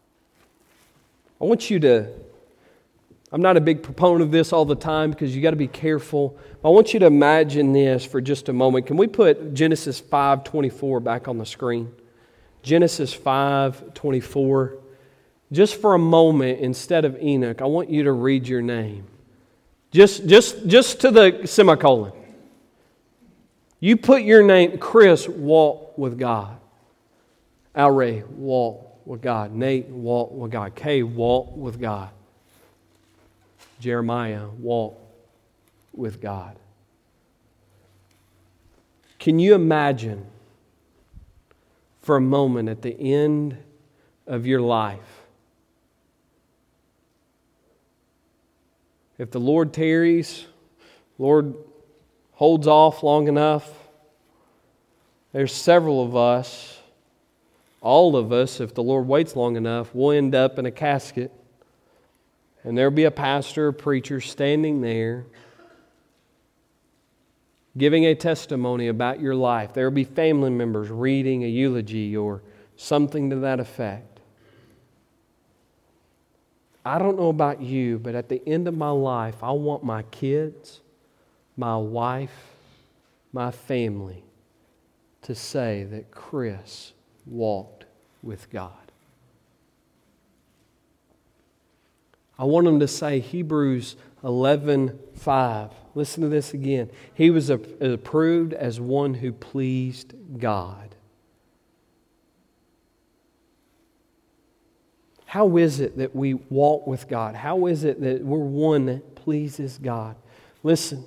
S1: I want you to, I'm not a big proponent of this all the time because you got to be careful. I want you to imagine this for just a moment. Can we put Genesis 5:24 back on the screen? Genesis 5:24. Just for a moment, instead of Enoch, I want you to read your name. Just to the semicolon. You put your name, Chris, walk with God. Alray, walk with God. Nate, walk with God. Kay, walk with God. Jeremiah, walk with God. Can you imagine for a moment at the end of your life, if the Lord tarries, Lord holds off long enough, there's several of us, all of us, if the Lord waits long enough, we'll end up in a casket. And there'll be a pastor or preacher standing there giving a testimony about your life. There will be family members reading a eulogy or something to that effect. I don't know about you, but at the end of my life, I want my kids, my wife, my family to say that Chris walked with God. I want them to say Hebrews 11:5. Listen to this again. He was approved as one who pleased God. How is it that we walk with God? How is it that we're one that pleases God? Listen.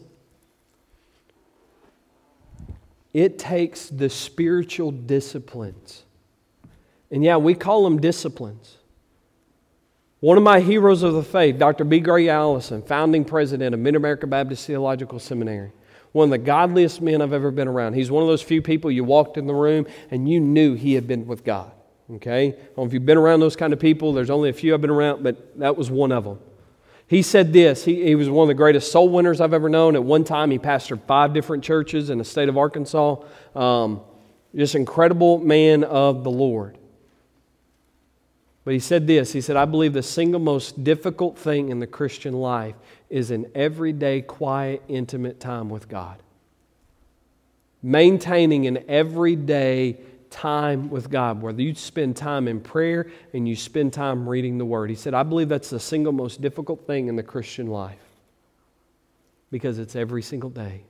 S1: It takes the spiritual disciplines. And yeah, we call them disciplines. One of my heroes of the faith, Dr. B. Gray Allison, founding president of Mid-America Baptist Theological Seminary, one of the godliest men I've ever been around. He's one of those few people you walked in the room and you knew he had been with God. Okay? I don't know if you've been around those kind of people. There's only a few I've been around, but that was one of them. He said this, he was one of the greatest soul winners I've ever known. At one time, he pastored 5 different churches in the state of Arkansas. Just incredible man of the Lord. But he said this, he said, I believe the single most difficult thing in the Christian life is an everyday, quiet, intimate time with God. Maintaining an everyday time with God, whether you spend time in prayer and you spend time reading the Word. He said, I believe that's the single most difficult thing in the Christian life because it's every single day.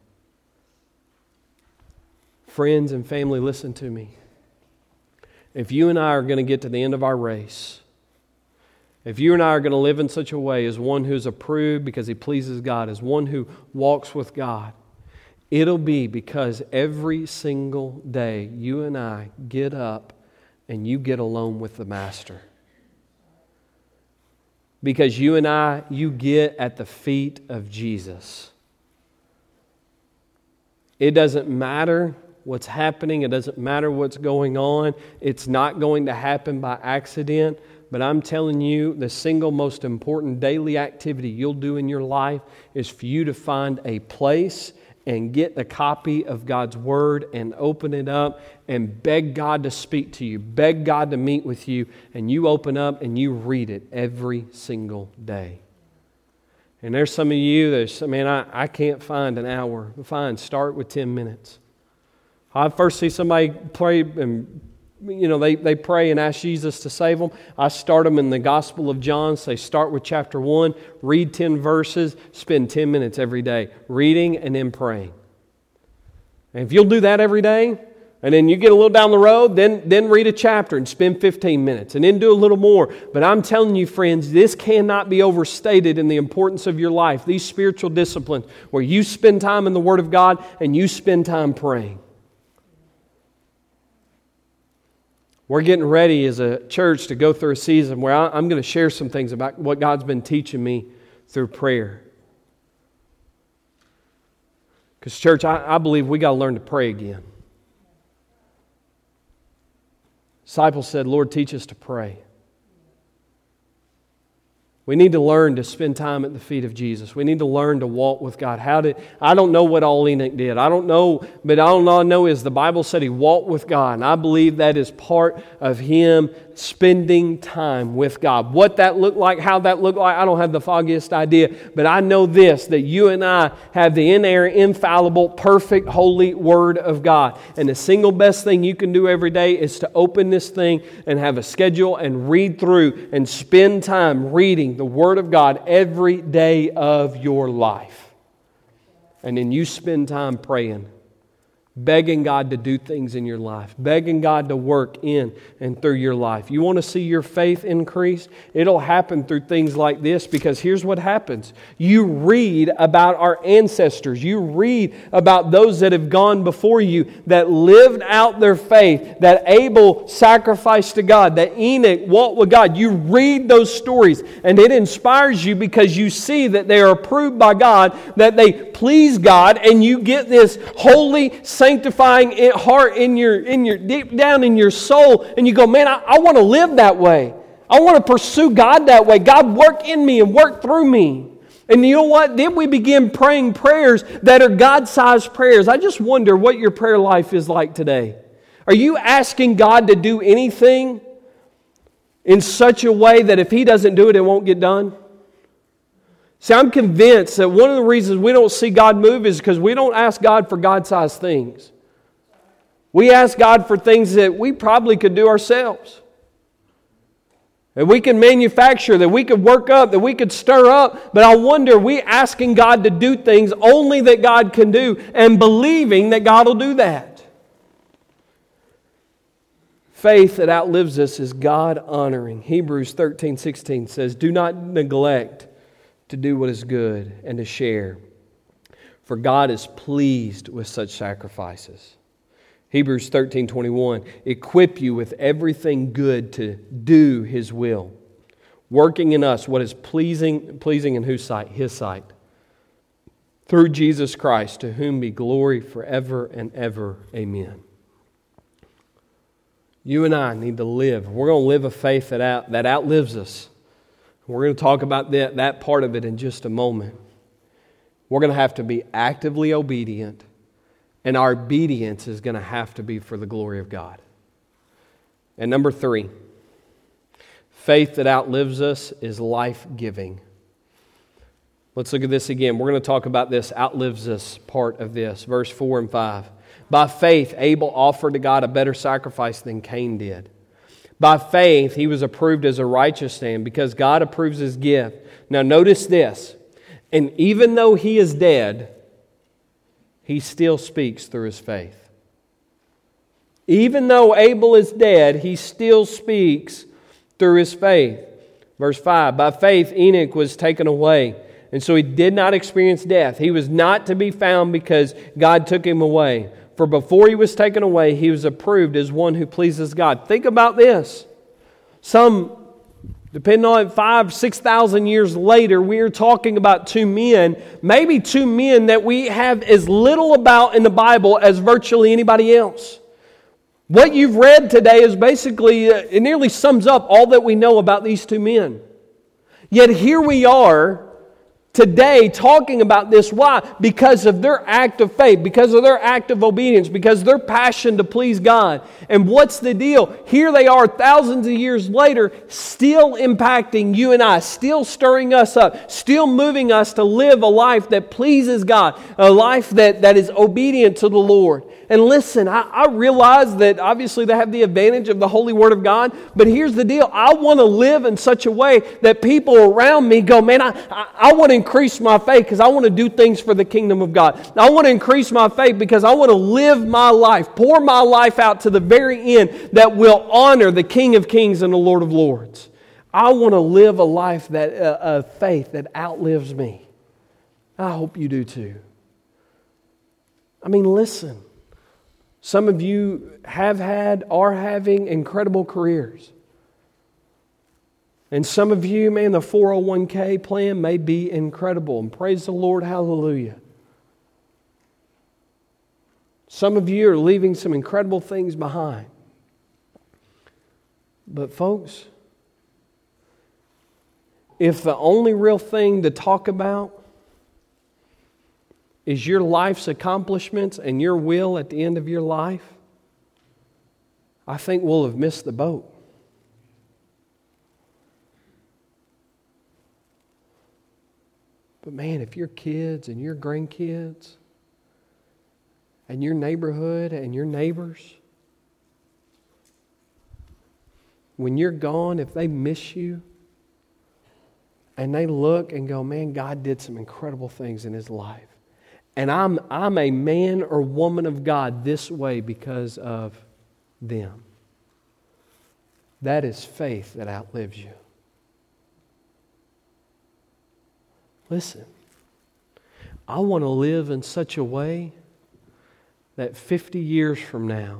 S1: Friends and family, listen to me. If you and I are going to get to the end of our race, if you and I are going to live in such a way as one who's approved because he pleases God, as one who walks with God, it'll be because every single day you and I get up and you get alone with the Master. Because you and I, you get at the feet of Jesus. It doesn't matter what's happening. It doesn't matter what's going on. It's not going to happen by accident. But I'm telling you, the single most important daily activity you'll do in your life is for you to find a place and get a copy of God's Word and open it up and beg God to speak to you, beg God to meet with you, and you open up and you read it every single day. And there's some of you that, man, I can't find an hour. Fine, start with 10 minutes. I first see somebody pray and they pray and ask Jesus to save them. I start them in the Gospel of John. So they start with chapter 1, read 10 verses, spend 10 minutes every day reading and then praying. And if you'll do that every day, and then you get a little down the road, then read a chapter and spend 15 minutes, and then do a little more. But I'm telling you, friends, this cannot be overstated in the importance of your life. These spiritual disciplines where you spend time in the Word of God and you spend time praying. We're getting ready as a church to go through a season where I'm going to share some things about what God's been teaching me through prayer. Because church, I believe we got to learn to pray again. Disciples said, Lord, teach us to pray. We need to learn to spend time at the feet of Jesus. We need to learn to walk with God. I don't know what all Enoch did. I don't know, but all I know is the Bible said he walked with God. And I believe that is part of him spending time with God. What that looked like, how that looked like, I don't have the foggiest idea. But I know this, that you and I have the inerrant, infallible, perfect, holy Word of God. And the single best thing you can do every day is to open this thing and have a schedule and read through and spend time reading the Word of God every day of your life. And then you spend time praying, begging God to do things in your life, begging God to work in and through your life. You want to see your faith increase? It'll happen through things like this, because here's what happens. You read about our ancestors. You read about those that have gone before you, that lived out their faith, that Abel sacrificed to God, that Enoch walked with God. You read those stories and it inspires you because you see that they are approved by God, that they please God, and you get this holy, sanctifying heart in your deep down in your soul, and you go, man, I want to live that way. I want to pursue God that way. God, work in me and work through me. And you know what? Then we begin praying prayers that are God-sized prayers. I just wonder what your prayer life is like today. Are you asking God to do anything in such a way that if He doesn't do it, it won't get done? See, I'm convinced that one of the reasons we don't see God move is because we don't ask God for God-sized things. We ask God for things that we probably could do ourselves. That we can manufacture, that we could work up, that we could stir up. But I wonder, we asking God to do things only that God can do and believing that God will do that. Faith that outlives us is God-honoring. Hebrews 13:16 says, do not neglect to do what is good and to share, for God is pleased with such sacrifices. Hebrews 13:21, equip you with everything good to do His will, working in us what is pleasing in whose sight? His sight. Through Jesus Christ, to whom be glory forever and ever. Amen. You and I need to live. We're going to live a faith that outlives us. We're going to talk about that part of it in just a moment. We're going to have to be actively obedient, and our obedience is going to have to be for the glory of God. And number 3, Faith that outlives us is life-giving. Let's look at this again. We're going to talk about this outlives us part of this. Verse 4 and 5. By faith, Abel offered to God a better sacrifice than Cain did. By faith, he was approved as a righteous man because God approves his gift. Now notice this. And even though he is dead, he still speaks through his faith. Even though Abel is dead, he still speaks through his faith. Verse 5, by faith Enoch was taken away, and so he did not experience death. He was not to be found because God took him away. For before he was taken away, he was approved as one who pleases God. Think about this. Depending on 5,000-6,000 years later, we are talking about two men, maybe two men that we have as little about in the Bible as virtually anybody else. What you've read today is basically, it nearly sums up all that we know about these two men. Yet here we are today talking about this. Why? Because of their act of faith, because of their act of obedience, because of their passion to please God. And what's the deal? Here they are thousands of years later, still impacting you and I, still stirring us up, still moving us to live a life that pleases God, a life that is obedient to the Lord. And listen, I realize that obviously they have the advantage of the Holy Word of God, but here's the deal. I want to live in such a way that people around me go, man, I want to increase my faith because I want to do things for the kingdom of God. I want to increase my faith because I want to live my life, pour my life out to the very end that will honor the King of Kings and the Lord of Lords. I want to live a life of faith that outlives me. I hope you do too. I mean, listen. Some of you have had, are having incredible careers. And some of you, man, the 401k plan may be incredible. And praise the Lord, hallelujah. Some of you are leaving some incredible things behind. But folks, if the only real thing to talk about is your life's accomplishments and your will at the end of your life, I think we'll have missed the boat. But man, if your kids and your grandkids and your neighborhood and your neighbors, when you're gone, if they miss you and they look and go, man, God did some incredible things in his life. And I'm a man or woman of God this way because of them. That is faith that outlives you. Listen, I want to live in such a way that 50 years from now,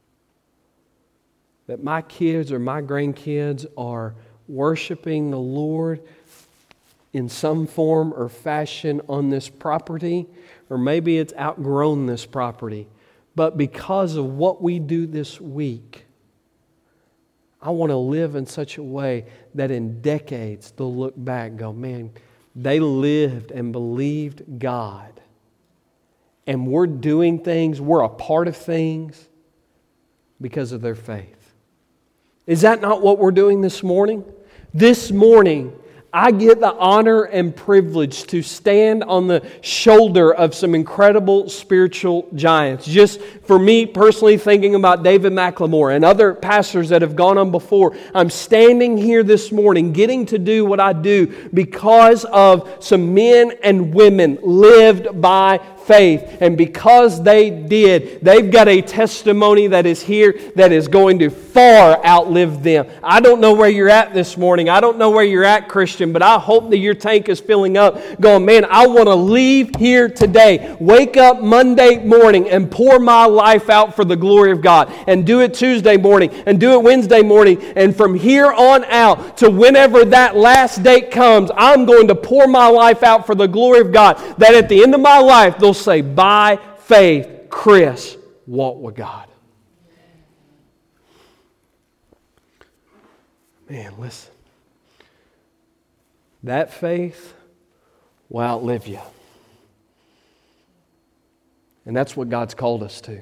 S1: that my kids or my grandkids are worshiping the Lord in some form or fashion on this property, or maybe it's outgrown this property. But because of what we do this week, I want to live in such a way that in decades they'll look back and go, man, they lived and believed God. And we're doing things, we're a part of things because of their faith. Is that not what we're doing this morning? This morning, I get the honor and privilege to stand on the shoulder of some incredible spiritual giants. Just for me personally, thinking about David McLemore and other pastors that have gone on before, I'm standing here this morning getting to do what I do because of some men and women lived by faith. And because they did, they've got a testimony that is here that is going to far outlive them. I don't know where you're at this morning. I don't know where you're at, Christian, but I hope that your tank is filling up, going, man, I want to leave here today, wake up Monday morning and pour my life out for the glory of God, and do it Tuesday morning, and do it Wednesday morning, and from here on out to whenever that last date comes, I'm going to pour my life out for the glory of God, that at the end of my life, they'll say, by faith, Chris walked with God. Man, listen. That faith will outlive you. And that's what God's called us to.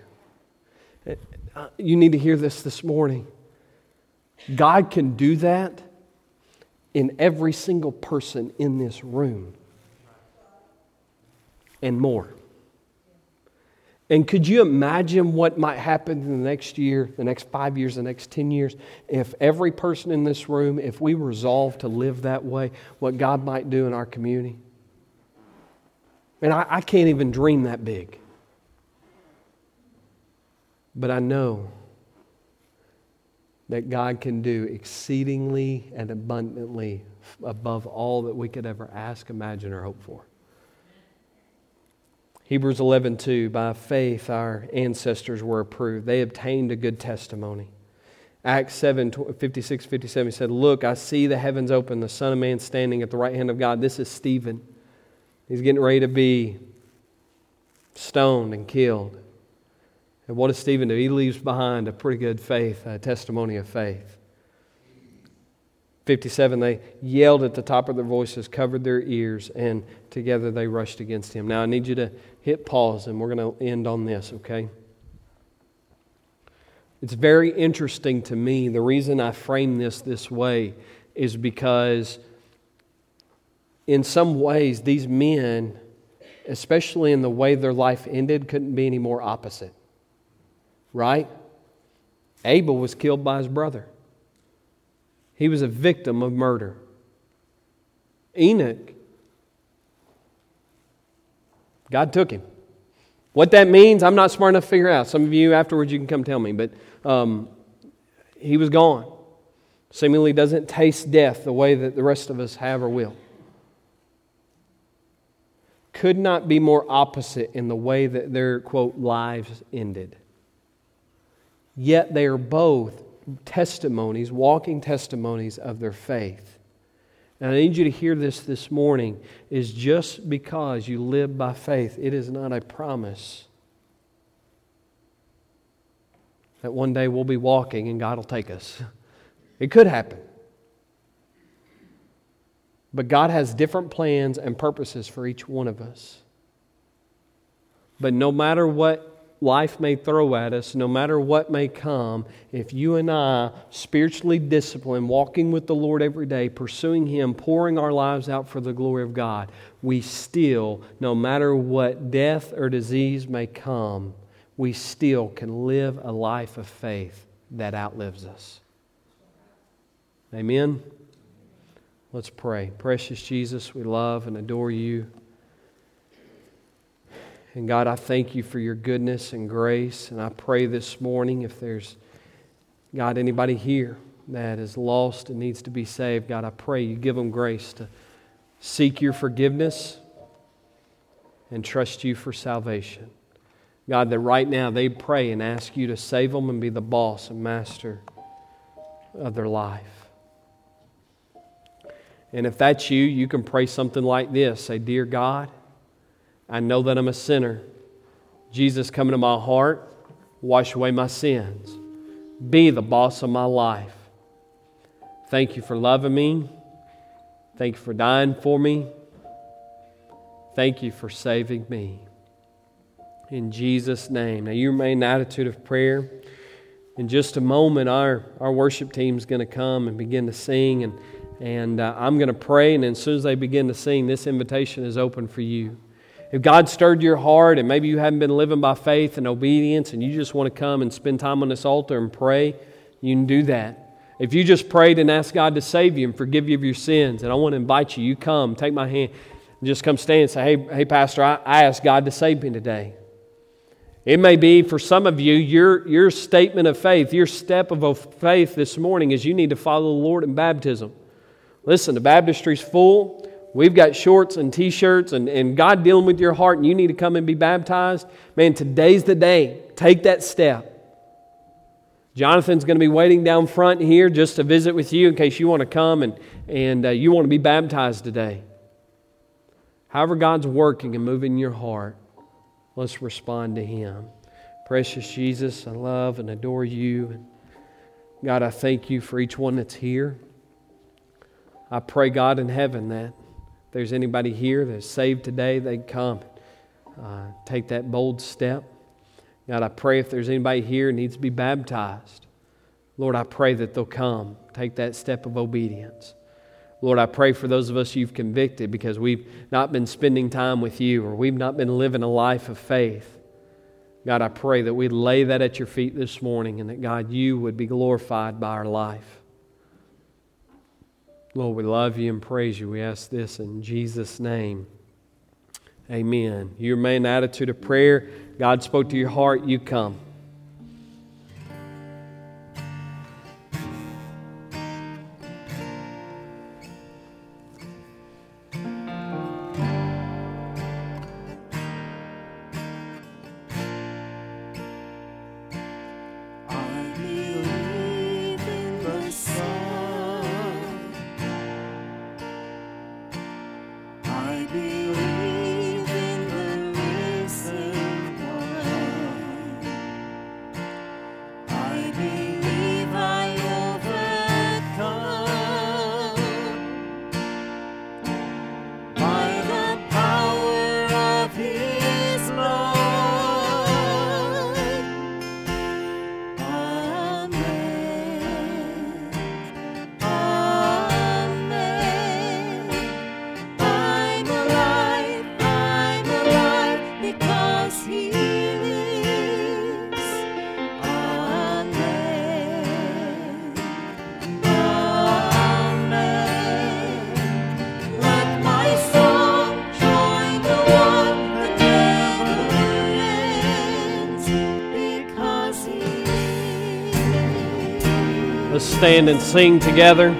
S1: You need to hear this morning. God can do that in every single person in this room. And more. And could you imagine what might happen in the next year, the next 5 years, the next 10 years, if every person in this room, if we resolve to live that way, what God might do in our community? And I can't even dream that big. But I know that God can do exceedingly and abundantly above all that we could ever ask, imagine, or hope for. Hebrews 11:2, by faith our ancestors were approved. They obtained a good testimony. Acts 7:56-57 said, look, I see the heavens open, the Son of Man standing at the right hand of God. This is Stephen. He's getting ready to be stoned and killed. And what does Stephen do? He leaves behind a pretty good faith, a testimony of faith. 57, they yelled at the top of their voices, covered their ears, and together they rushed against him. Now I need you to hit pause, and we're going to end on this, okay? It's very interesting to me. The reason I frame this way is because in some ways these men, especially in the way their life ended, couldn't be any more opposite. Right? Abel was killed by his brother. He was a victim of murder. Enoch, God took him. What that means, I'm not smart enough to figure out. Some of you afterwards, you can come tell me. But he was gone. Seemingly doesn't taste death the way that the rest of us have or will. Could not be more opposite in the way that their, quote, lives ended. Yet they are both testimonies, walking testimonies of their faith. And I need you to hear this morning, is just because you live by faith, it is not a promise that one day we'll be walking and God will take us. It could happen. But God has different plans and purposes for each one of us. But no matter what life may throw at us, no matter what may come, if you and I, spiritually disciplined, walking with the Lord every day, pursuing Him, pouring our lives out for the glory of God, we still, no matter what death or disease may come, we still can live a life of faith that outlives us. Amen? Let's pray. Precious Jesus, we love and adore You. And God, I thank You for Your goodness and grace. And I pray this morning, if there's, God, anybody here that is lost and needs to be saved, God, I pray You give them grace to seek Your forgiveness and trust You for salvation. God, that right now they pray and ask You to save them and be the boss and master of their life. And if that's you, you can pray something like this. Say, Dear God, I know that I'm a sinner. Jesus, come into my heart, wash away my sins. Be the boss of my life. Thank You for loving me. Thank You for dying for me. Thank You for saving me. In Jesus' name. Now you remain in an attitude of prayer. In just a moment, our worship team is going to come and begin to sing. And I'm going to pray. And as soon as they begin to sing, this invitation is open for you. If God stirred your heart and maybe you haven't been living by faith and obedience and you just want to come and spend time on this altar and pray, you can do that. If you just prayed and asked God to save you and forgive you of your sins, and I want to invite you, you come, take my hand, and just come stand and say, hey Pastor, I asked God to save me today. It may be for some of you, your statement of faith, your step of faith this morning is you need to follow the Lord in baptism. Listen, the baptistry's full. We've got shorts and t-shirts and God dealing with your heart and you need to come and be baptized. Man, today's the day. Take that step. Jonathan's going to be waiting down front here just to visit with you in case you want to come and you want to be baptized today. However God's working and moving in your heart, let's respond to Him. Precious Jesus, I love and adore You. And God, I thank You for each one that's here. I pray, God in heaven, that if there's anybody here that's saved today, they'd come and take that bold step. God, I pray if there's anybody here who needs to be baptized, Lord, I pray that they'll come, take that step of obedience. Lord, I pray for those of us you've convicted because we've not been spending time with you or we've not been living a life of faith. God, I pray that we'd lay that at your feet this morning and that, God, you would be glorified by our life. Lord, we love you and praise you. We ask this in Jesus' name. Amen. You remain in the attitude of prayer. God spoke to your heart. You come. Let's stand and sing together.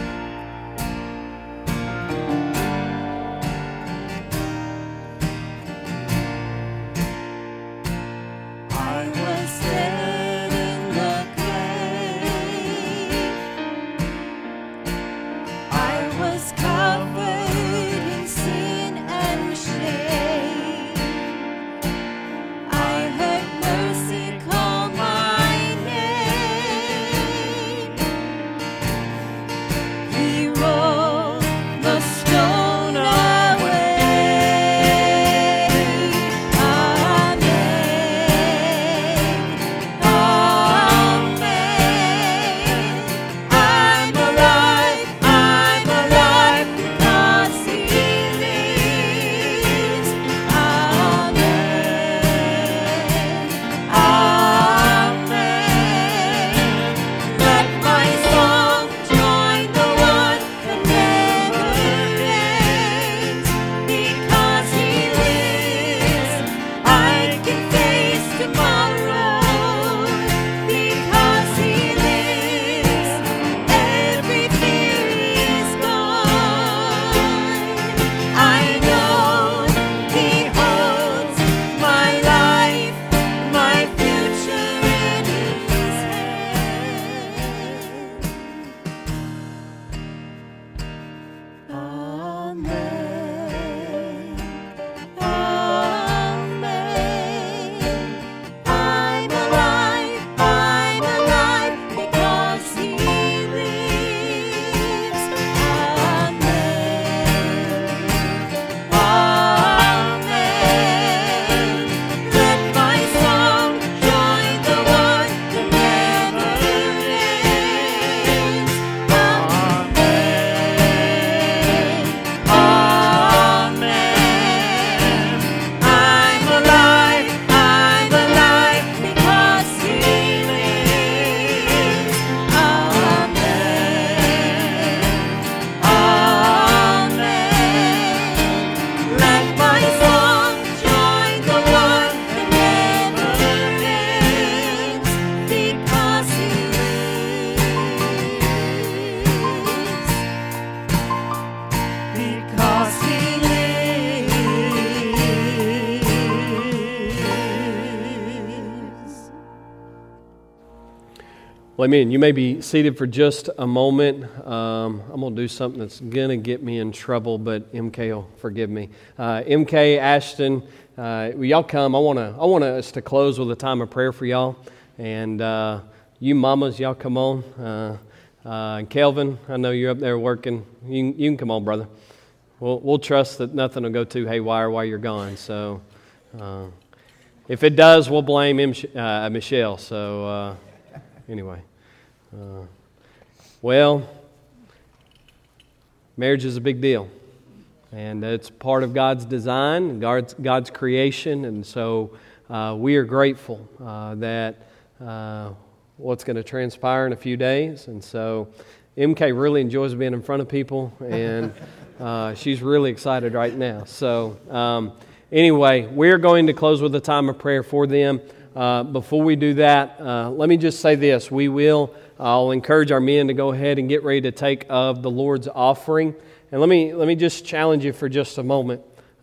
S1: Well, amen. You may be seated for just a moment. I'm going to do something that's going to get me in trouble, but MK will forgive me. MK, Ashton, will y'all come? I want us to close with a time of prayer for y'all. And you mamas, y'all come on. Kelvin, I know you're up there working. You can come on, brother. We'll trust that nothing will go too haywire while you're gone. So if it does, we'll blame Michelle. So anyway. Well, Marriage is a big deal, and it's part of God's design, God's creation, and so we are grateful that what's going to transpire in a few days. And so MK really enjoys being in front of people, and she's really excited right now. So anyway, we're going to close with a time of prayer for them. Before we do that, let me just say this. I'll encourage our men to go ahead and get ready to take of the Lord's offering. And let me just challenge you for just a moment.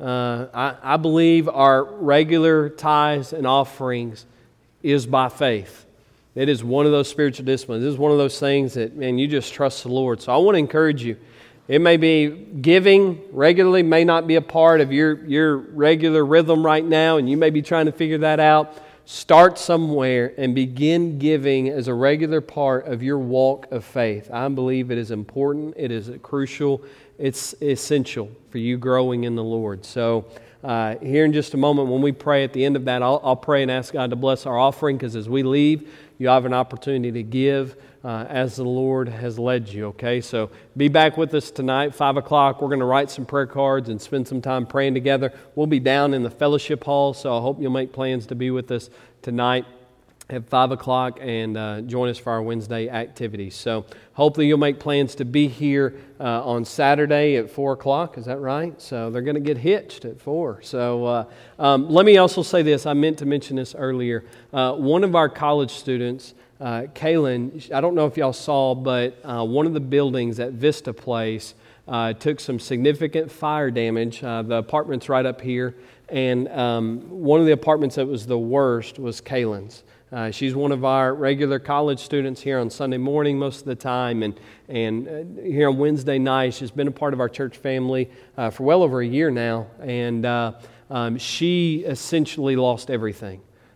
S1: I believe our regular tithes and offerings is by faith. It is one of those spiritual disciplines. This is one of those things that, man, you just trust the Lord. So I want to encourage you. It may be giving regularly, may not be a part of your regular rhythm right now, and you may be trying to figure that out. Start somewhere and begin giving as a regular part of your walk of faith. I believe it is important. It is crucial. It's essential for you growing in the Lord. So here in just a moment, when we pray at the end of that, I'll pray and ask God to bless our offering, because as we leave, you have an opportunity to give as the Lord has led you, okay? So be back with us tonight, 5 o'clock. We're going to write some prayer cards and spend some time praying together. We'll be down in the fellowship hall, so I hope you'll make plans to be with us tonight at 5 o'clock and join us for our Wednesday activities. So hopefully you'll make plans to be here on Saturday at 4 o'clock. Is that right? So they're going to get hitched at 4. So let me also say this. I meant to mention this earlier. One of our college students, Kaylin, I don't know if y'all saw, but one of the buildings at Vista Place took some significant fire damage. The apartment's right up here. And one of the apartments that was the worst was Kaylin's. She's one of our regular college students here on Sunday morning most of the time, and here on Wednesday night. She's been a part of our church family for well over a year now, and she essentially lost everything.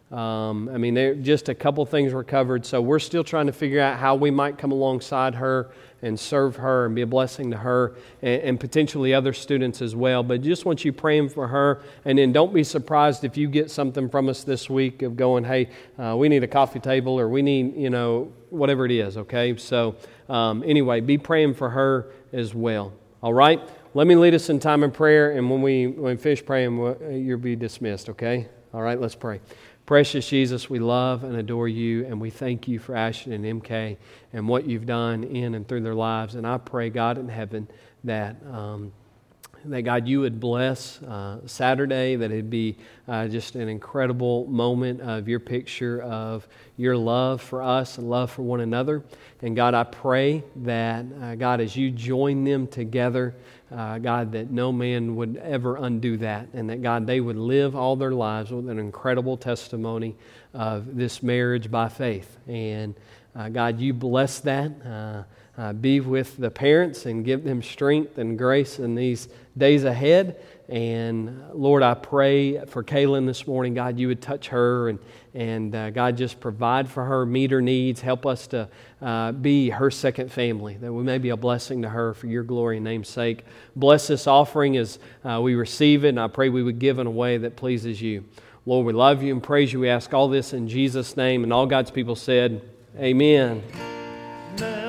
S1: Just a couple things were covered, so we're still trying to figure out how we might come alongside her and serve her and be a blessing to her and potentially other students as well. But just want you praying for her, and then don't be surprised if you get something from us this week of going, hey, we need a coffee table, or we need, whatever it is, okay? So anyway, be praying for her as well, all right? Let me lead us in time of prayer, and when we finish praying, you'll be dismissed, okay? All right, let's pray. Precious Jesus, we love and adore you, and we thank you for Ashton and MK and what you've done in and through their lives. And I pray, God in heaven, that God, you would bless Saturday, that it'd be just an incredible moment of your picture of your love for us and love for one another. And God, I pray that, God, as you join them together, God, that no man would ever undo that, and that, God, they would live all their lives with an incredible testimony of this marriage by faith. And God, you bless that. Be with the parents and give them strength and grace in these days ahead. And Lord, I pray for Kaylin this morning. God, you would touch her and God, just provide for her, meet her needs, help us to be her second family, that we may be a blessing to her for your glory and name's sake. Bless this offering as we receive it, and I pray we would give in a way that pleases you. Lord, we love you and praise you. We ask all this in Jesus' name, and all God's people said, amen.